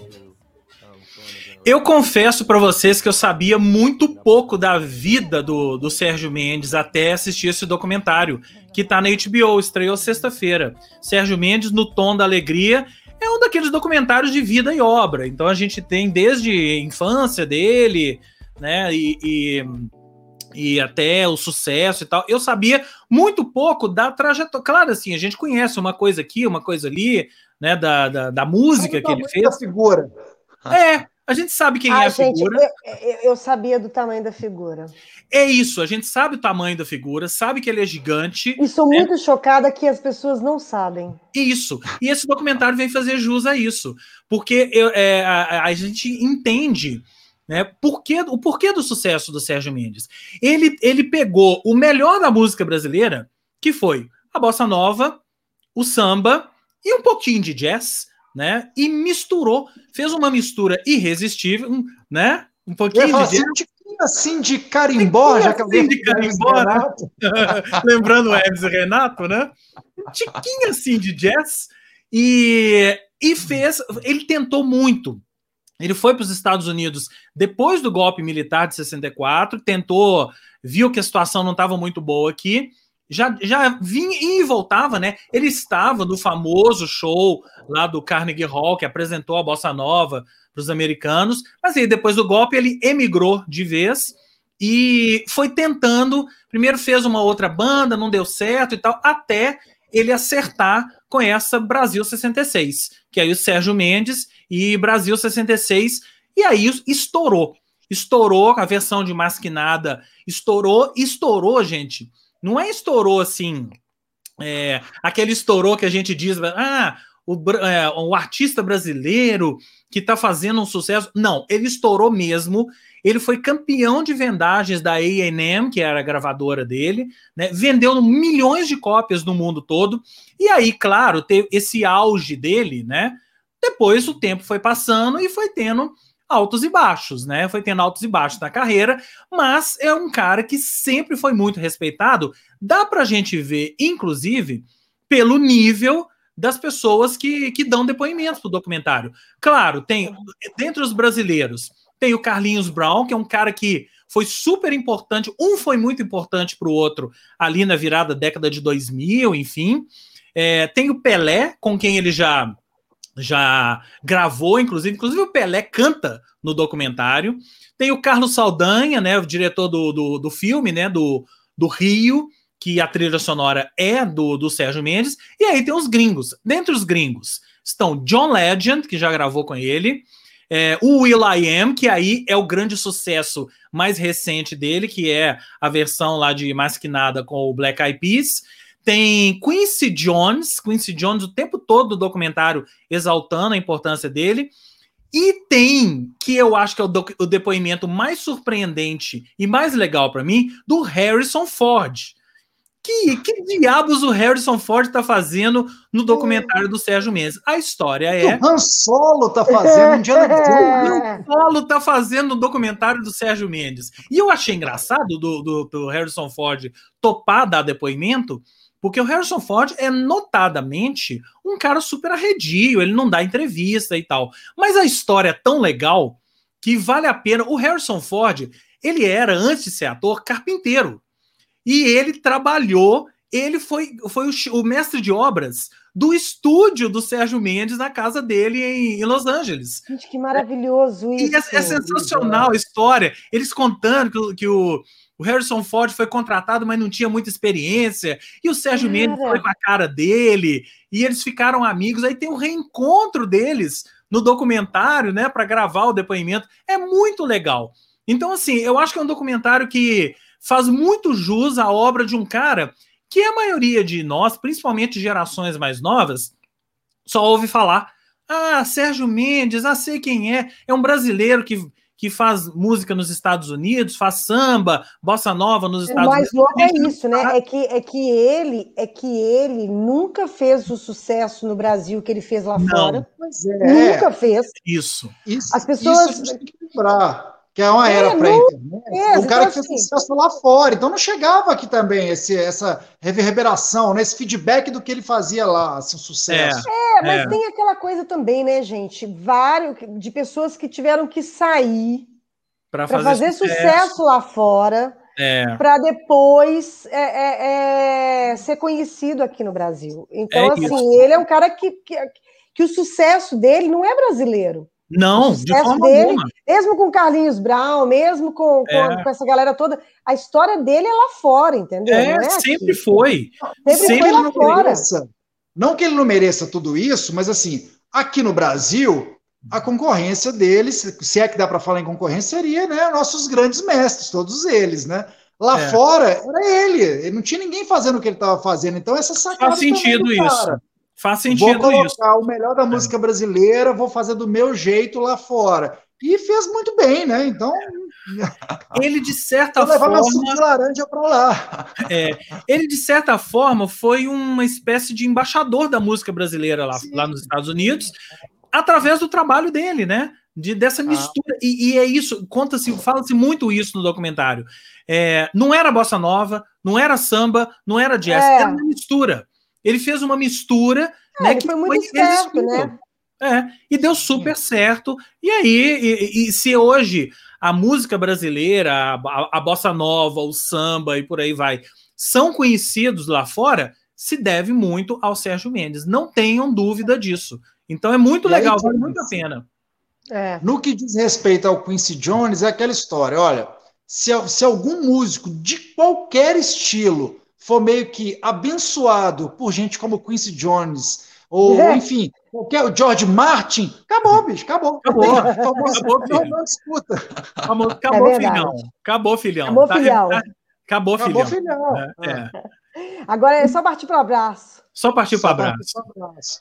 Eu confesso para vocês que eu sabia muito pouco da vida do, do Sérgio Mendes até assistir esse documentário, que está na H B O, estreou sexta-feira. Sérgio Mendes, No Tom da Alegria, é um daqueles documentários de vida e obra. Então a gente tem desde a infância dele, né, e, e, e até o sucesso e tal. Eu sabia muito pouco da trajetória. Claro, assim, a gente conhece uma coisa aqui, uma coisa ali, né, da, da, da música que ele fez. Figura. É, a gente sabe quem ah, é a gente, figura. Eu, eu sabia do tamanho da figura. É isso, a gente sabe o tamanho da figura, sabe que ele é gigante. E sou né? muito chocada que as pessoas não sabem. Isso, e esse documentário vem fazer jus a isso, porque eu, é, a, a gente entende, né, porquê, o porquê do sucesso do Sérgio Mendes. Ele, ele pegou o melhor da música brasileira, que foi a bossa nova, o samba e um pouquinho de jazz, né? E misturou, fez uma mistura irresistível, né? Um pouquinho de, assim, um tiquinho assim de carimbó, já que eu assim de carimbó, né? Lembrando o Hermes e Renato, né? Um tiquinho assim de jazz e, e fez, ele tentou muito. Ele foi para os Estados Unidos depois do golpe militar de sessenta e quatro, tentou, viu que a situação não estava muito boa aqui. Já, já vinha e voltava, né? Ele estava no famoso show lá do Carnegie Hall, que apresentou a bossa nova para os americanos, mas aí depois do golpe ele emigrou de vez e foi tentando, primeiro fez uma outra banda, não deu certo e tal, até ele acertar com essa Brasil sessenta e seis, que aí o Sérgio Mendes e Brasil sessenta e seis, e aí estourou. Estourou, a versão de Masquinada estourou, estourou, gente. Não é estourou assim, é, aquele estourou que a gente diz, ah, o, é, o artista brasileiro que está fazendo um sucesso. Não, ele estourou mesmo. Ele foi campeão de vendagens da A and M, que era a gravadora dele, né? Vendeu milhões de cópias no mundo todo. E aí, claro, teve esse auge dele, né? Depois o tempo foi passando e foi tendo altos e baixos, né? Foi tendo altos e baixos na carreira, mas é um cara que sempre foi muito respeitado. Dá pra gente ver, inclusive, pelo nível das pessoas que, que dão depoimentos pro documentário. Claro, tem, dentre os brasileiros, tem o Carlinhos Brown, que é um cara que foi super importante, um foi muito importante para o outro ali na virada da década de dois mil, enfim. É, tem o Pelé, com quem ele já, já gravou, inclusive. Inclusive o Pelé canta no documentário. Tem o Carlos Saldanha, né, o diretor do, do, do filme, né, do, do Rio, que a trilha sonora é do, do Sérgio Mendes. E aí tem os gringos. Dentre os gringos estão John Legend, que já gravou com ele, É, o will.i.am, que aí é o grande sucesso mais recente dele, que é a versão lá de Mais Que Nada com o Black Eyed Peas. Tem Quincy Jones, Quincy Jones o tempo todo do documentário exaltando a importância dele. E tem, que eu acho que é o, do, o depoimento mais surpreendente e mais legal para mim, do Harrison Ford. Que, que diabos o Harrison Ford tá fazendo no documentário do Sérgio Mendes? A história é... O Han Solo tá fazendo, um dia O Han Solo tá fazendo no documentário do Sérgio Mendes. E eu achei engraçado do, do, do Harrison Ford topar dar depoimento, porque o Harrison Ford é notadamente um cara super arredio, ele não dá entrevista e tal. Mas a história é tão legal que vale a pena. O Harrison Ford, ele era, antes de ser ator, carpinteiro. E ele trabalhou, ele foi, foi o, o mestre de obras do estúdio do Sérgio Mendes na casa dele em, em Los Angeles. Gente, que maravilhoso isso. E é, é sensacional a história. Eles contando que, que o, o Harrison Ford foi contratado, mas não tinha muita experiência. E o Sérgio cara. Mendes foi com a cara dele. E eles ficaram amigos. Aí tem o reencontro deles no documentário, né, para gravar o depoimento. É muito legal. Então, assim, eu acho que é um documentário que faz muito jus à obra de um cara que a maioria de nós, principalmente gerações mais novas, só ouve falar. Ah, Sérgio Mendes, ah, sei quem é. É um brasileiro que, que faz música nos Estados Unidos, faz samba, bossa nova nos Estados Unidos. O mais louco é isso, né? É que, é, que ele, é que ele nunca fez o sucesso no Brasil que ele fez lá Não. fora. Pois é. Nunca fez. Isso. Isso, As pessoas... isso a gente tem que lembrar. Que é uma era é, para a internet. É, o cara então, que fez assim, sucesso lá fora. Então não chegava aqui também esse, essa reverberação, né, esse feedback do que ele fazia lá, assim, o sucesso. É, é mas é. tem aquela coisa também, né, gente? Vários de pessoas que tiveram que sair para fazer, fazer sucesso. sucesso lá fora, é. para depois é, é, é, ser conhecido aqui no Brasil. Então, assim, isso. ele é um cara que, que, que o sucesso dele não é brasileiro. Não, de forma dele, alguma. Mesmo com Carlinhos Brown, mesmo com, com, é. com essa galera toda, a história dele é lá fora, entendeu? É, não é sempre aqui. foi. Sempre, sempre foi lá fora. Mereça, não que ele não mereça tudo isso, mas assim, aqui no Brasil, a concorrência deles, se é que dá para falar em concorrência, seria, né, nossos grandes mestres, todos eles, né? Lá é. fora, era ele. Ele não tinha ninguém fazendo o que ele estava fazendo. Então, essa sacada faz sentido isso. Faz sentido isso. Vou colocar isso. o melhor da música brasileira, vou fazer do meu jeito lá fora. E fez muito bem, né? Então... Ele, de certa vou levar forma... meu suco de laranja para lá. É, ele, de certa forma, foi uma espécie de embaixador da música brasileira lá, lá nos Estados Unidos, através do trabalho dele, né? De, dessa mistura. Ah. E, e é isso, conta-se, fala-se muito isso no documentário. É, não era bossa nova, não era samba, não era jazz, é. era uma mistura. Ele fez uma mistura, é, né? Ele que foi muito esperto, né? É, e deu super certo. E aí, e, e se hoje a música brasileira, a, a, a bossa nova, o samba e por aí vai, são conhecidos lá fora, se deve muito ao Sérgio Mendes. Não tenham dúvida disso. Então é muito e legal, aí, vale muito a pena. É. No que diz respeito ao Quincy Jones, é aquela história, olha, se, se algum músico de qualquer estilo for meio que abençoado por gente como Quincy Jones, ou, é. enfim, qualquer, o George Martin, acabou, bicho, acabou. Acabou, acabou, acabou não, não disputa. Acabou, acabou é filhão. Acabou, filhão. Acabou, tá, filhão. Tá, acabou, filhão. Acabou, filhão. É, é. Agora é só partir para o abraço. Só partir para o abraço.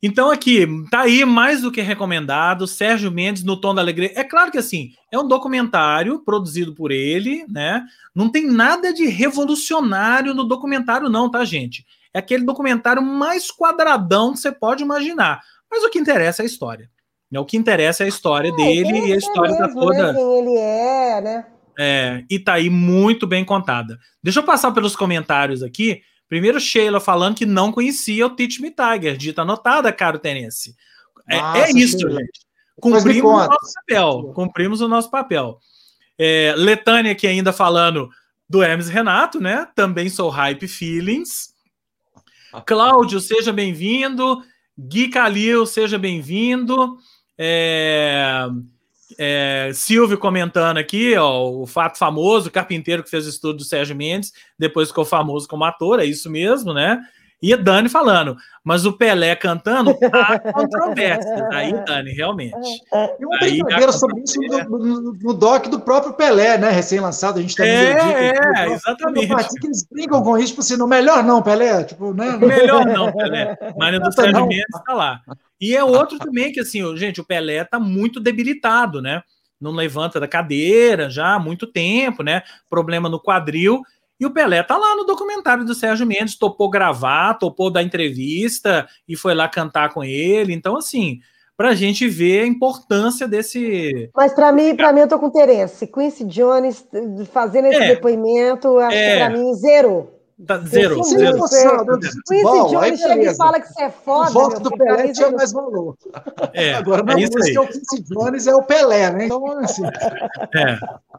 Então aqui, tá aí mais do que recomendado, Sérgio Mendes no Tom da Alegria. É claro que assim, é um documentário produzido por ele, né? Não tem nada de revolucionário no documentário não, tá, gente? É aquele documentário mais quadradão que você pode imaginar. Mas o que interessa é a história. Né? O que interessa é a história é, dele e a história mesmo, tá toda... Né? Quem ele é, né? É, e tá aí muito bem contada. Deixa eu passar pelos comentários aqui. Primeiro, Sheila falando que não conhecia o Teach Me Tiger. Dita anotada, caro tenense. É, Nossa, é isso, Sheila. Gente. Cumprimos o nosso papel. Cumprimos o nosso papel. É, Letânia aqui ainda falando do Hermes Renato, né? Também sou Hype Feelings. Cláudio, seja bem-vindo. Gui Calil, seja bem-vindo. É... É, Silvio comentando aqui, ó, o fato famoso, o carpinteiro que fez o estudo do Sérgio Mendes, depois ficou famoso como ator, é isso mesmo, né? E a Dani falando, mas o Pelé cantando, há controvérsia. Aí, Dani, realmente. Tem uma brincadeira sobre isso no, no, no doc do próprio Pelé, né? Recém-lançado, a gente também É, deu dica, é, né? exatamente. Assim que eles brincam com isso, tipo assim, no melhor não, Pelé. Tipo, né? Melhor não, Pelé. Mas do Sérgio não. Mendes está lá. E é outro também que, assim, gente, o Pelé tá muito debilitado, né? Não levanta da cadeira já há muito tempo, né? Problema no quadril. E o Pelé tá lá no documentário do Sérgio Mendes, topou gravar, topou dar entrevista e foi lá cantar com ele. Então, assim, pra gente ver a importância desse... Mas pra mim, pra mim eu tô com Terence. Quincy Jones fazendo esse é, depoimento, acho é, que pra mim zerou. Tá, zero, zero. Quincy Jones chega e fala que você é foda. O voto do Pelé tinha mais valor. É, agora, na é música, o Quincy Jones é o Pelé, né? Então, assim... É.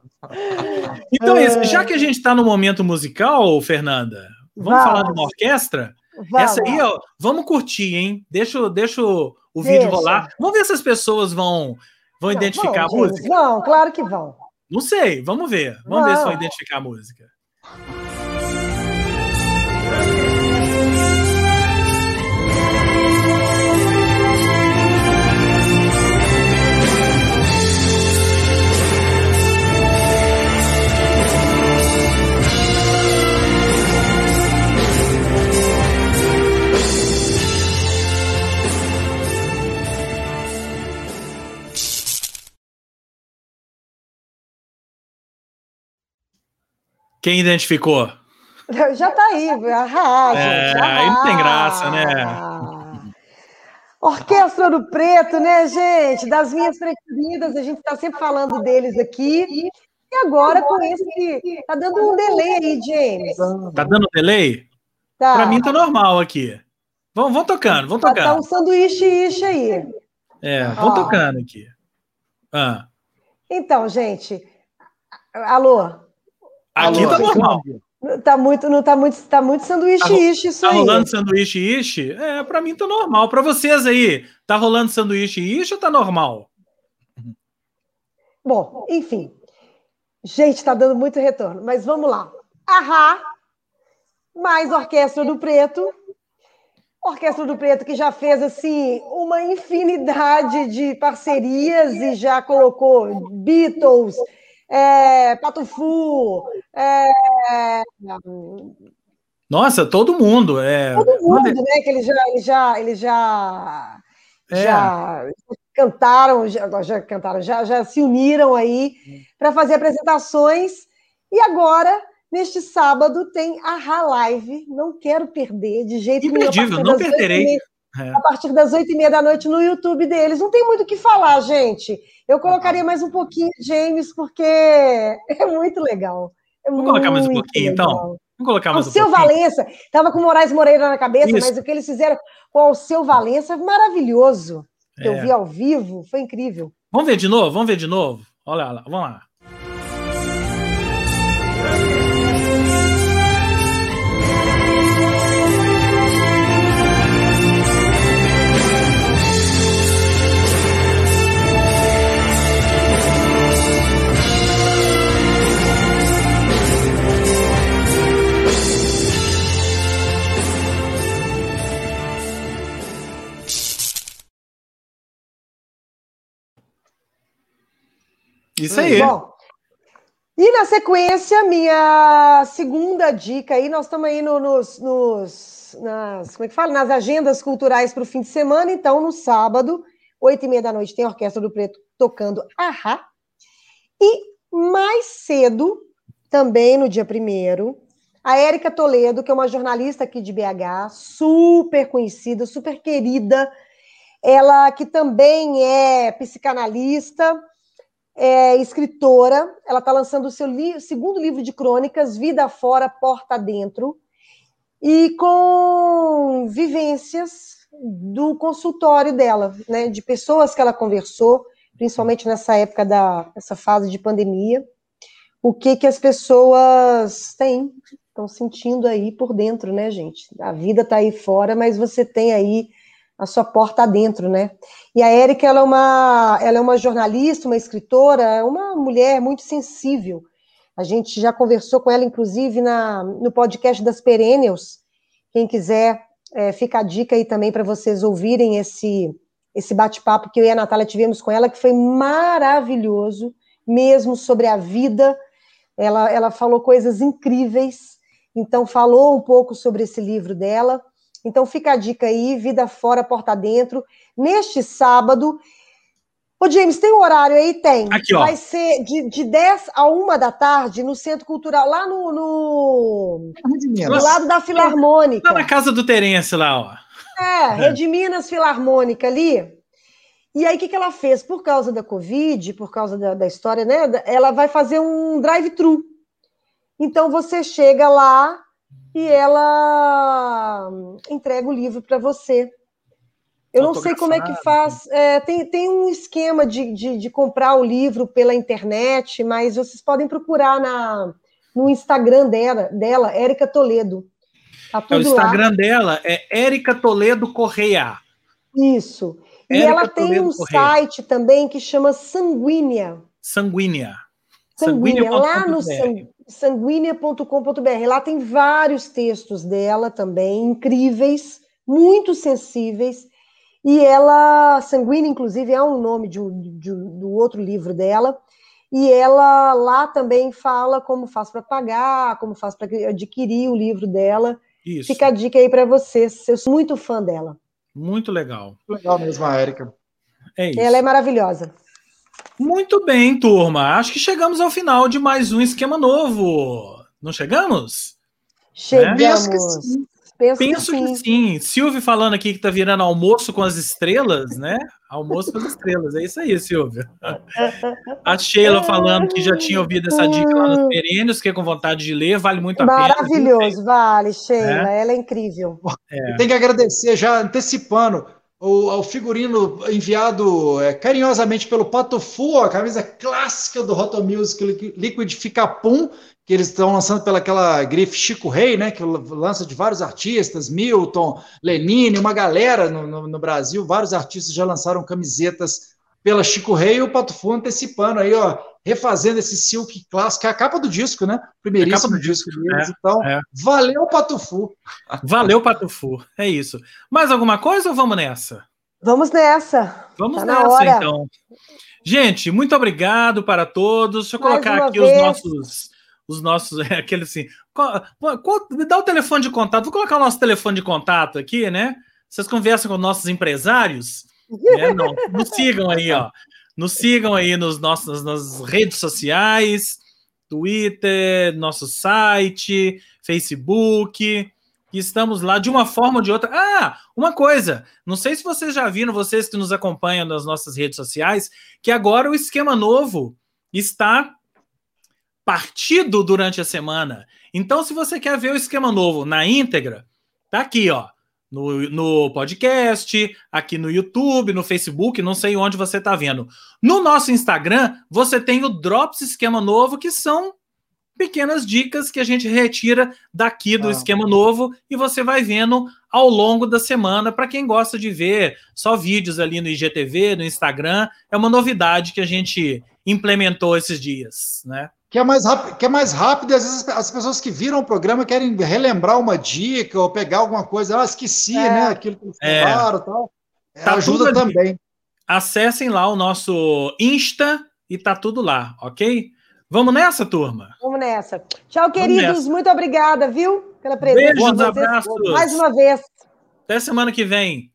Então, é. já que a gente está no momento musical, Fernanda, vamos, vamos falar de uma orquestra? Vamos. Essa aí, ó, vamos curtir, hein? Deixa, deixa o, o vídeo rolar. Vamos ver se as pessoas vão, vão Não, identificar vão, a música. Não, claro que vão. Não sei, vamos ver. Vamos Não. ver se vão identificar a música. Quem identificou? Já tá aí, arrasa. É, aí não tem graça, né? Orquestra do Preto, né, gente? Das minhas preferidas, a gente tá sempre falando deles aqui. E agora com esse que tá dando um delay aí, James. Tá dando delay? Tá. Pra mim tá normal aqui. Vamos, vamos tocando, vamos tocando. Tá um sanduíche aí. É, vamos Ó. tocando aqui. Ah. Então, gente, alô? Aqui tá normal. Tá muito, não tá muito, tá muito sanduíche tá, ishi isso tá aí. Tá rolando sanduíche ishi? É, pra mim tá normal. Pra vocês aí, tá rolando sanduíche ishi ou tá normal? Bom, enfim. Gente, tá dando muito retorno, mas vamos lá. Ahá, mais Orquestra do Preto. Orquestra do Preto que já fez, assim, uma infinidade de parcerias e já colocou Beatles... É, Patufu, é... Nossa, todo mundo. É... Todo mundo, né? Que eles já, eles já, eles já, é. já cantaram, já, já cantaram, já, já se uniram aí para fazer apresentações. E agora, neste sábado, tem a Ahá Live. Não quero perder de jeito nenhum. Imperdível, não perderei. É. A partir das oito e meia da noite no YouTube deles. Não tem muito o que falar, gente. Eu colocaria mais um pouquinho, James, porque é muito legal. É Vamos colocar mais um pouquinho, legal. Então? Vamos colocar mais Alceu um pouquinho. Valença. Estava com o Moraes Moreira na cabeça, Isso. mas o que eles fizeram com o Alceu Valença é maravilhoso. É. Eu vi ao vivo, foi incrível. Vamos ver de novo? Vamos ver de novo? Olha lá, vamos lá. Isso aí. Bom, E na sequência, minha segunda dica aí, nós estamos aí no, nos, nos nas, como é que fala? Nas agendas culturais para o fim de semana, então no sábado, oito e meia da noite, tem a Orquestra do Preto tocando Ahá. E mais cedo, também no dia primeiro, a Érica Toledo, que é uma jornalista aqui de B H, super conhecida, super querida, ela que também é psicanalista, é escritora, ela está lançando o seu li- segundo livro de crônicas, Vida Fora, Porta Dentro, e com vivências do consultório dela, né, de pessoas que ela conversou, principalmente nessa época da essa fase de pandemia, o que que as pessoas têm, estão sentindo aí por dentro, né, gente? A vida está aí fora, mas você tem aí a sua porta dentro, né? E a Érica, ela é uma, ela é uma jornalista, uma escritora, uma mulher muito sensível. A gente já conversou com ela, inclusive, na, no podcast das Perennials. Quem quiser, é, fica a dica aí também para vocês ouvirem esse, esse bate-papo que eu e a Natália tivemos com ela, que foi maravilhoso, mesmo sobre a vida. Ela, ela falou coisas incríveis, então falou um pouco sobre esse livro dela. Então fica a dica aí, Vida Fora, Porta Dentro, neste sábado. Ô, James, tem um horário aí? Tem. Aqui, ó. Vai ser de, de dez a uma da tarde no Centro Cultural, lá no... no do lado da Filarmônica. Lá na casa do Terence, lá, ó. É, Rede Minas Filarmônica ali. E aí, o que, que ela fez? Por causa da Covid, por causa da, da história, né? Ela vai fazer um drive-thru. Então, você chega lá e ela entrega o livro para você. Eu não sei como é que faz. É, tem, tem um esquema de, de, de comprar o livro pela internet, mas vocês podem procurar na, no Instagram dela, dela Érica Toledo. Tá tudo é, o Instagram lá. dela é Érica Toledo Correia. Isso. E Érica ela tem Toledo um Correia. site também que chama Sanguínea. Sanguínea. Sanguínea, lá no sanguínea ponto com ponto b r. Lá tem vários textos dela também, incríveis, muito sensíveis. E ela, Sanguínea, inclusive, é um nome de, de, do outro livro dela. E ela lá também fala como faz para pagar, como faz para adquirir o livro dela. Isso. Fica a dica aí para vocês. Eu sou muito fã dela. Muito legal. Legal mesmo, a Érica. É isso. Ela é maravilhosa. Muito bem, turma. Acho que chegamos ao final de mais um Esquema Novo. Não chegamos? Chegamos. Né? Penso que sim. Penso, Penso que, sim. que sim. Silvio falando aqui que tá virando almoço com as estrelas, né? Almoço com as estrelas. É isso aí, Silvio. A Sheila falando que já tinha ouvido essa dica lá nos Perennials, que é com vontade de ler, vale muito a pena. Maravilhoso, vale, Sheila. É? Ela é incrível. É. Tem que agradecer, já antecipando, o, o figurino enviado é, carinhosamente pelo Pato Fu, a camisa clássica do Roto Music Liquidifica-Pum, que eles estão lançando pela aquela grife Chico Rei, né, que lança de vários artistas, Milton, Lenine, uma galera no, no, no Brasil, vários artistas já lançaram camisetas pela Chico Rei, e o Pato Fu antecipando aí, ó, refazendo esse silk clássico, que é a capa do disco, né, primeiríssimo do disco disco, deles, é, então, é. Valeu, Pato Fu. Valeu, Pato Fu, é isso. Mais alguma coisa ou vamos nessa? Vamos nessa. Vamos tá nessa, então. Gente, muito obrigado para todos. Deixa eu Mais colocar aqui vez. os nossos, os nossos, é, aquele assim, qual, qual, me dá o telefone de contato, vou colocar o nosso telefone de contato aqui, né? Vocês conversam com nossos empresários, né? Não, nos sigam aí, ó. Nos sigam aí nos nossos, nas redes sociais, Twitter, nosso site, Facebook. E estamos lá de uma forma ou de outra. Ah, uma coisa, não sei se vocês já viram, vocês que nos acompanham nas nossas redes sociais, que agora o Esquema Novo está partido durante a semana. Então, se você quer ver o Esquema Novo na íntegra, tá aqui, ó, no, no podcast, aqui no YouTube, no Facebook, não sei onde você está vendo. No nosso Instagram, você tem o Drops Esquema Novo, que são pequenas dicas que a gente retira daqui do ah. Esquema Novo e você vai vendo ao longo da semana. Para quem gosta de ver só vídeos ali no I G T V, no Instagram, é uma novidade que a gente implementou esses dias, né? Que é mais rápido, que é mais rápido e às vezes as pessoas que viram o programa querem relembrar uma dica ou pegar alguma coisa, ah, esqueci, é. né, aquilo que eles falaram e é. tal. É, tá ajuda também. Acessem lá o nosso Insta e tá tudo lá, ok? Vamos nessa, turma? Vamos nessa. Tchau, queridos. Nessa. Muito obrigada, viu? Pela presença. Beijos, abraços. Mais uma vez. Até semana que vem.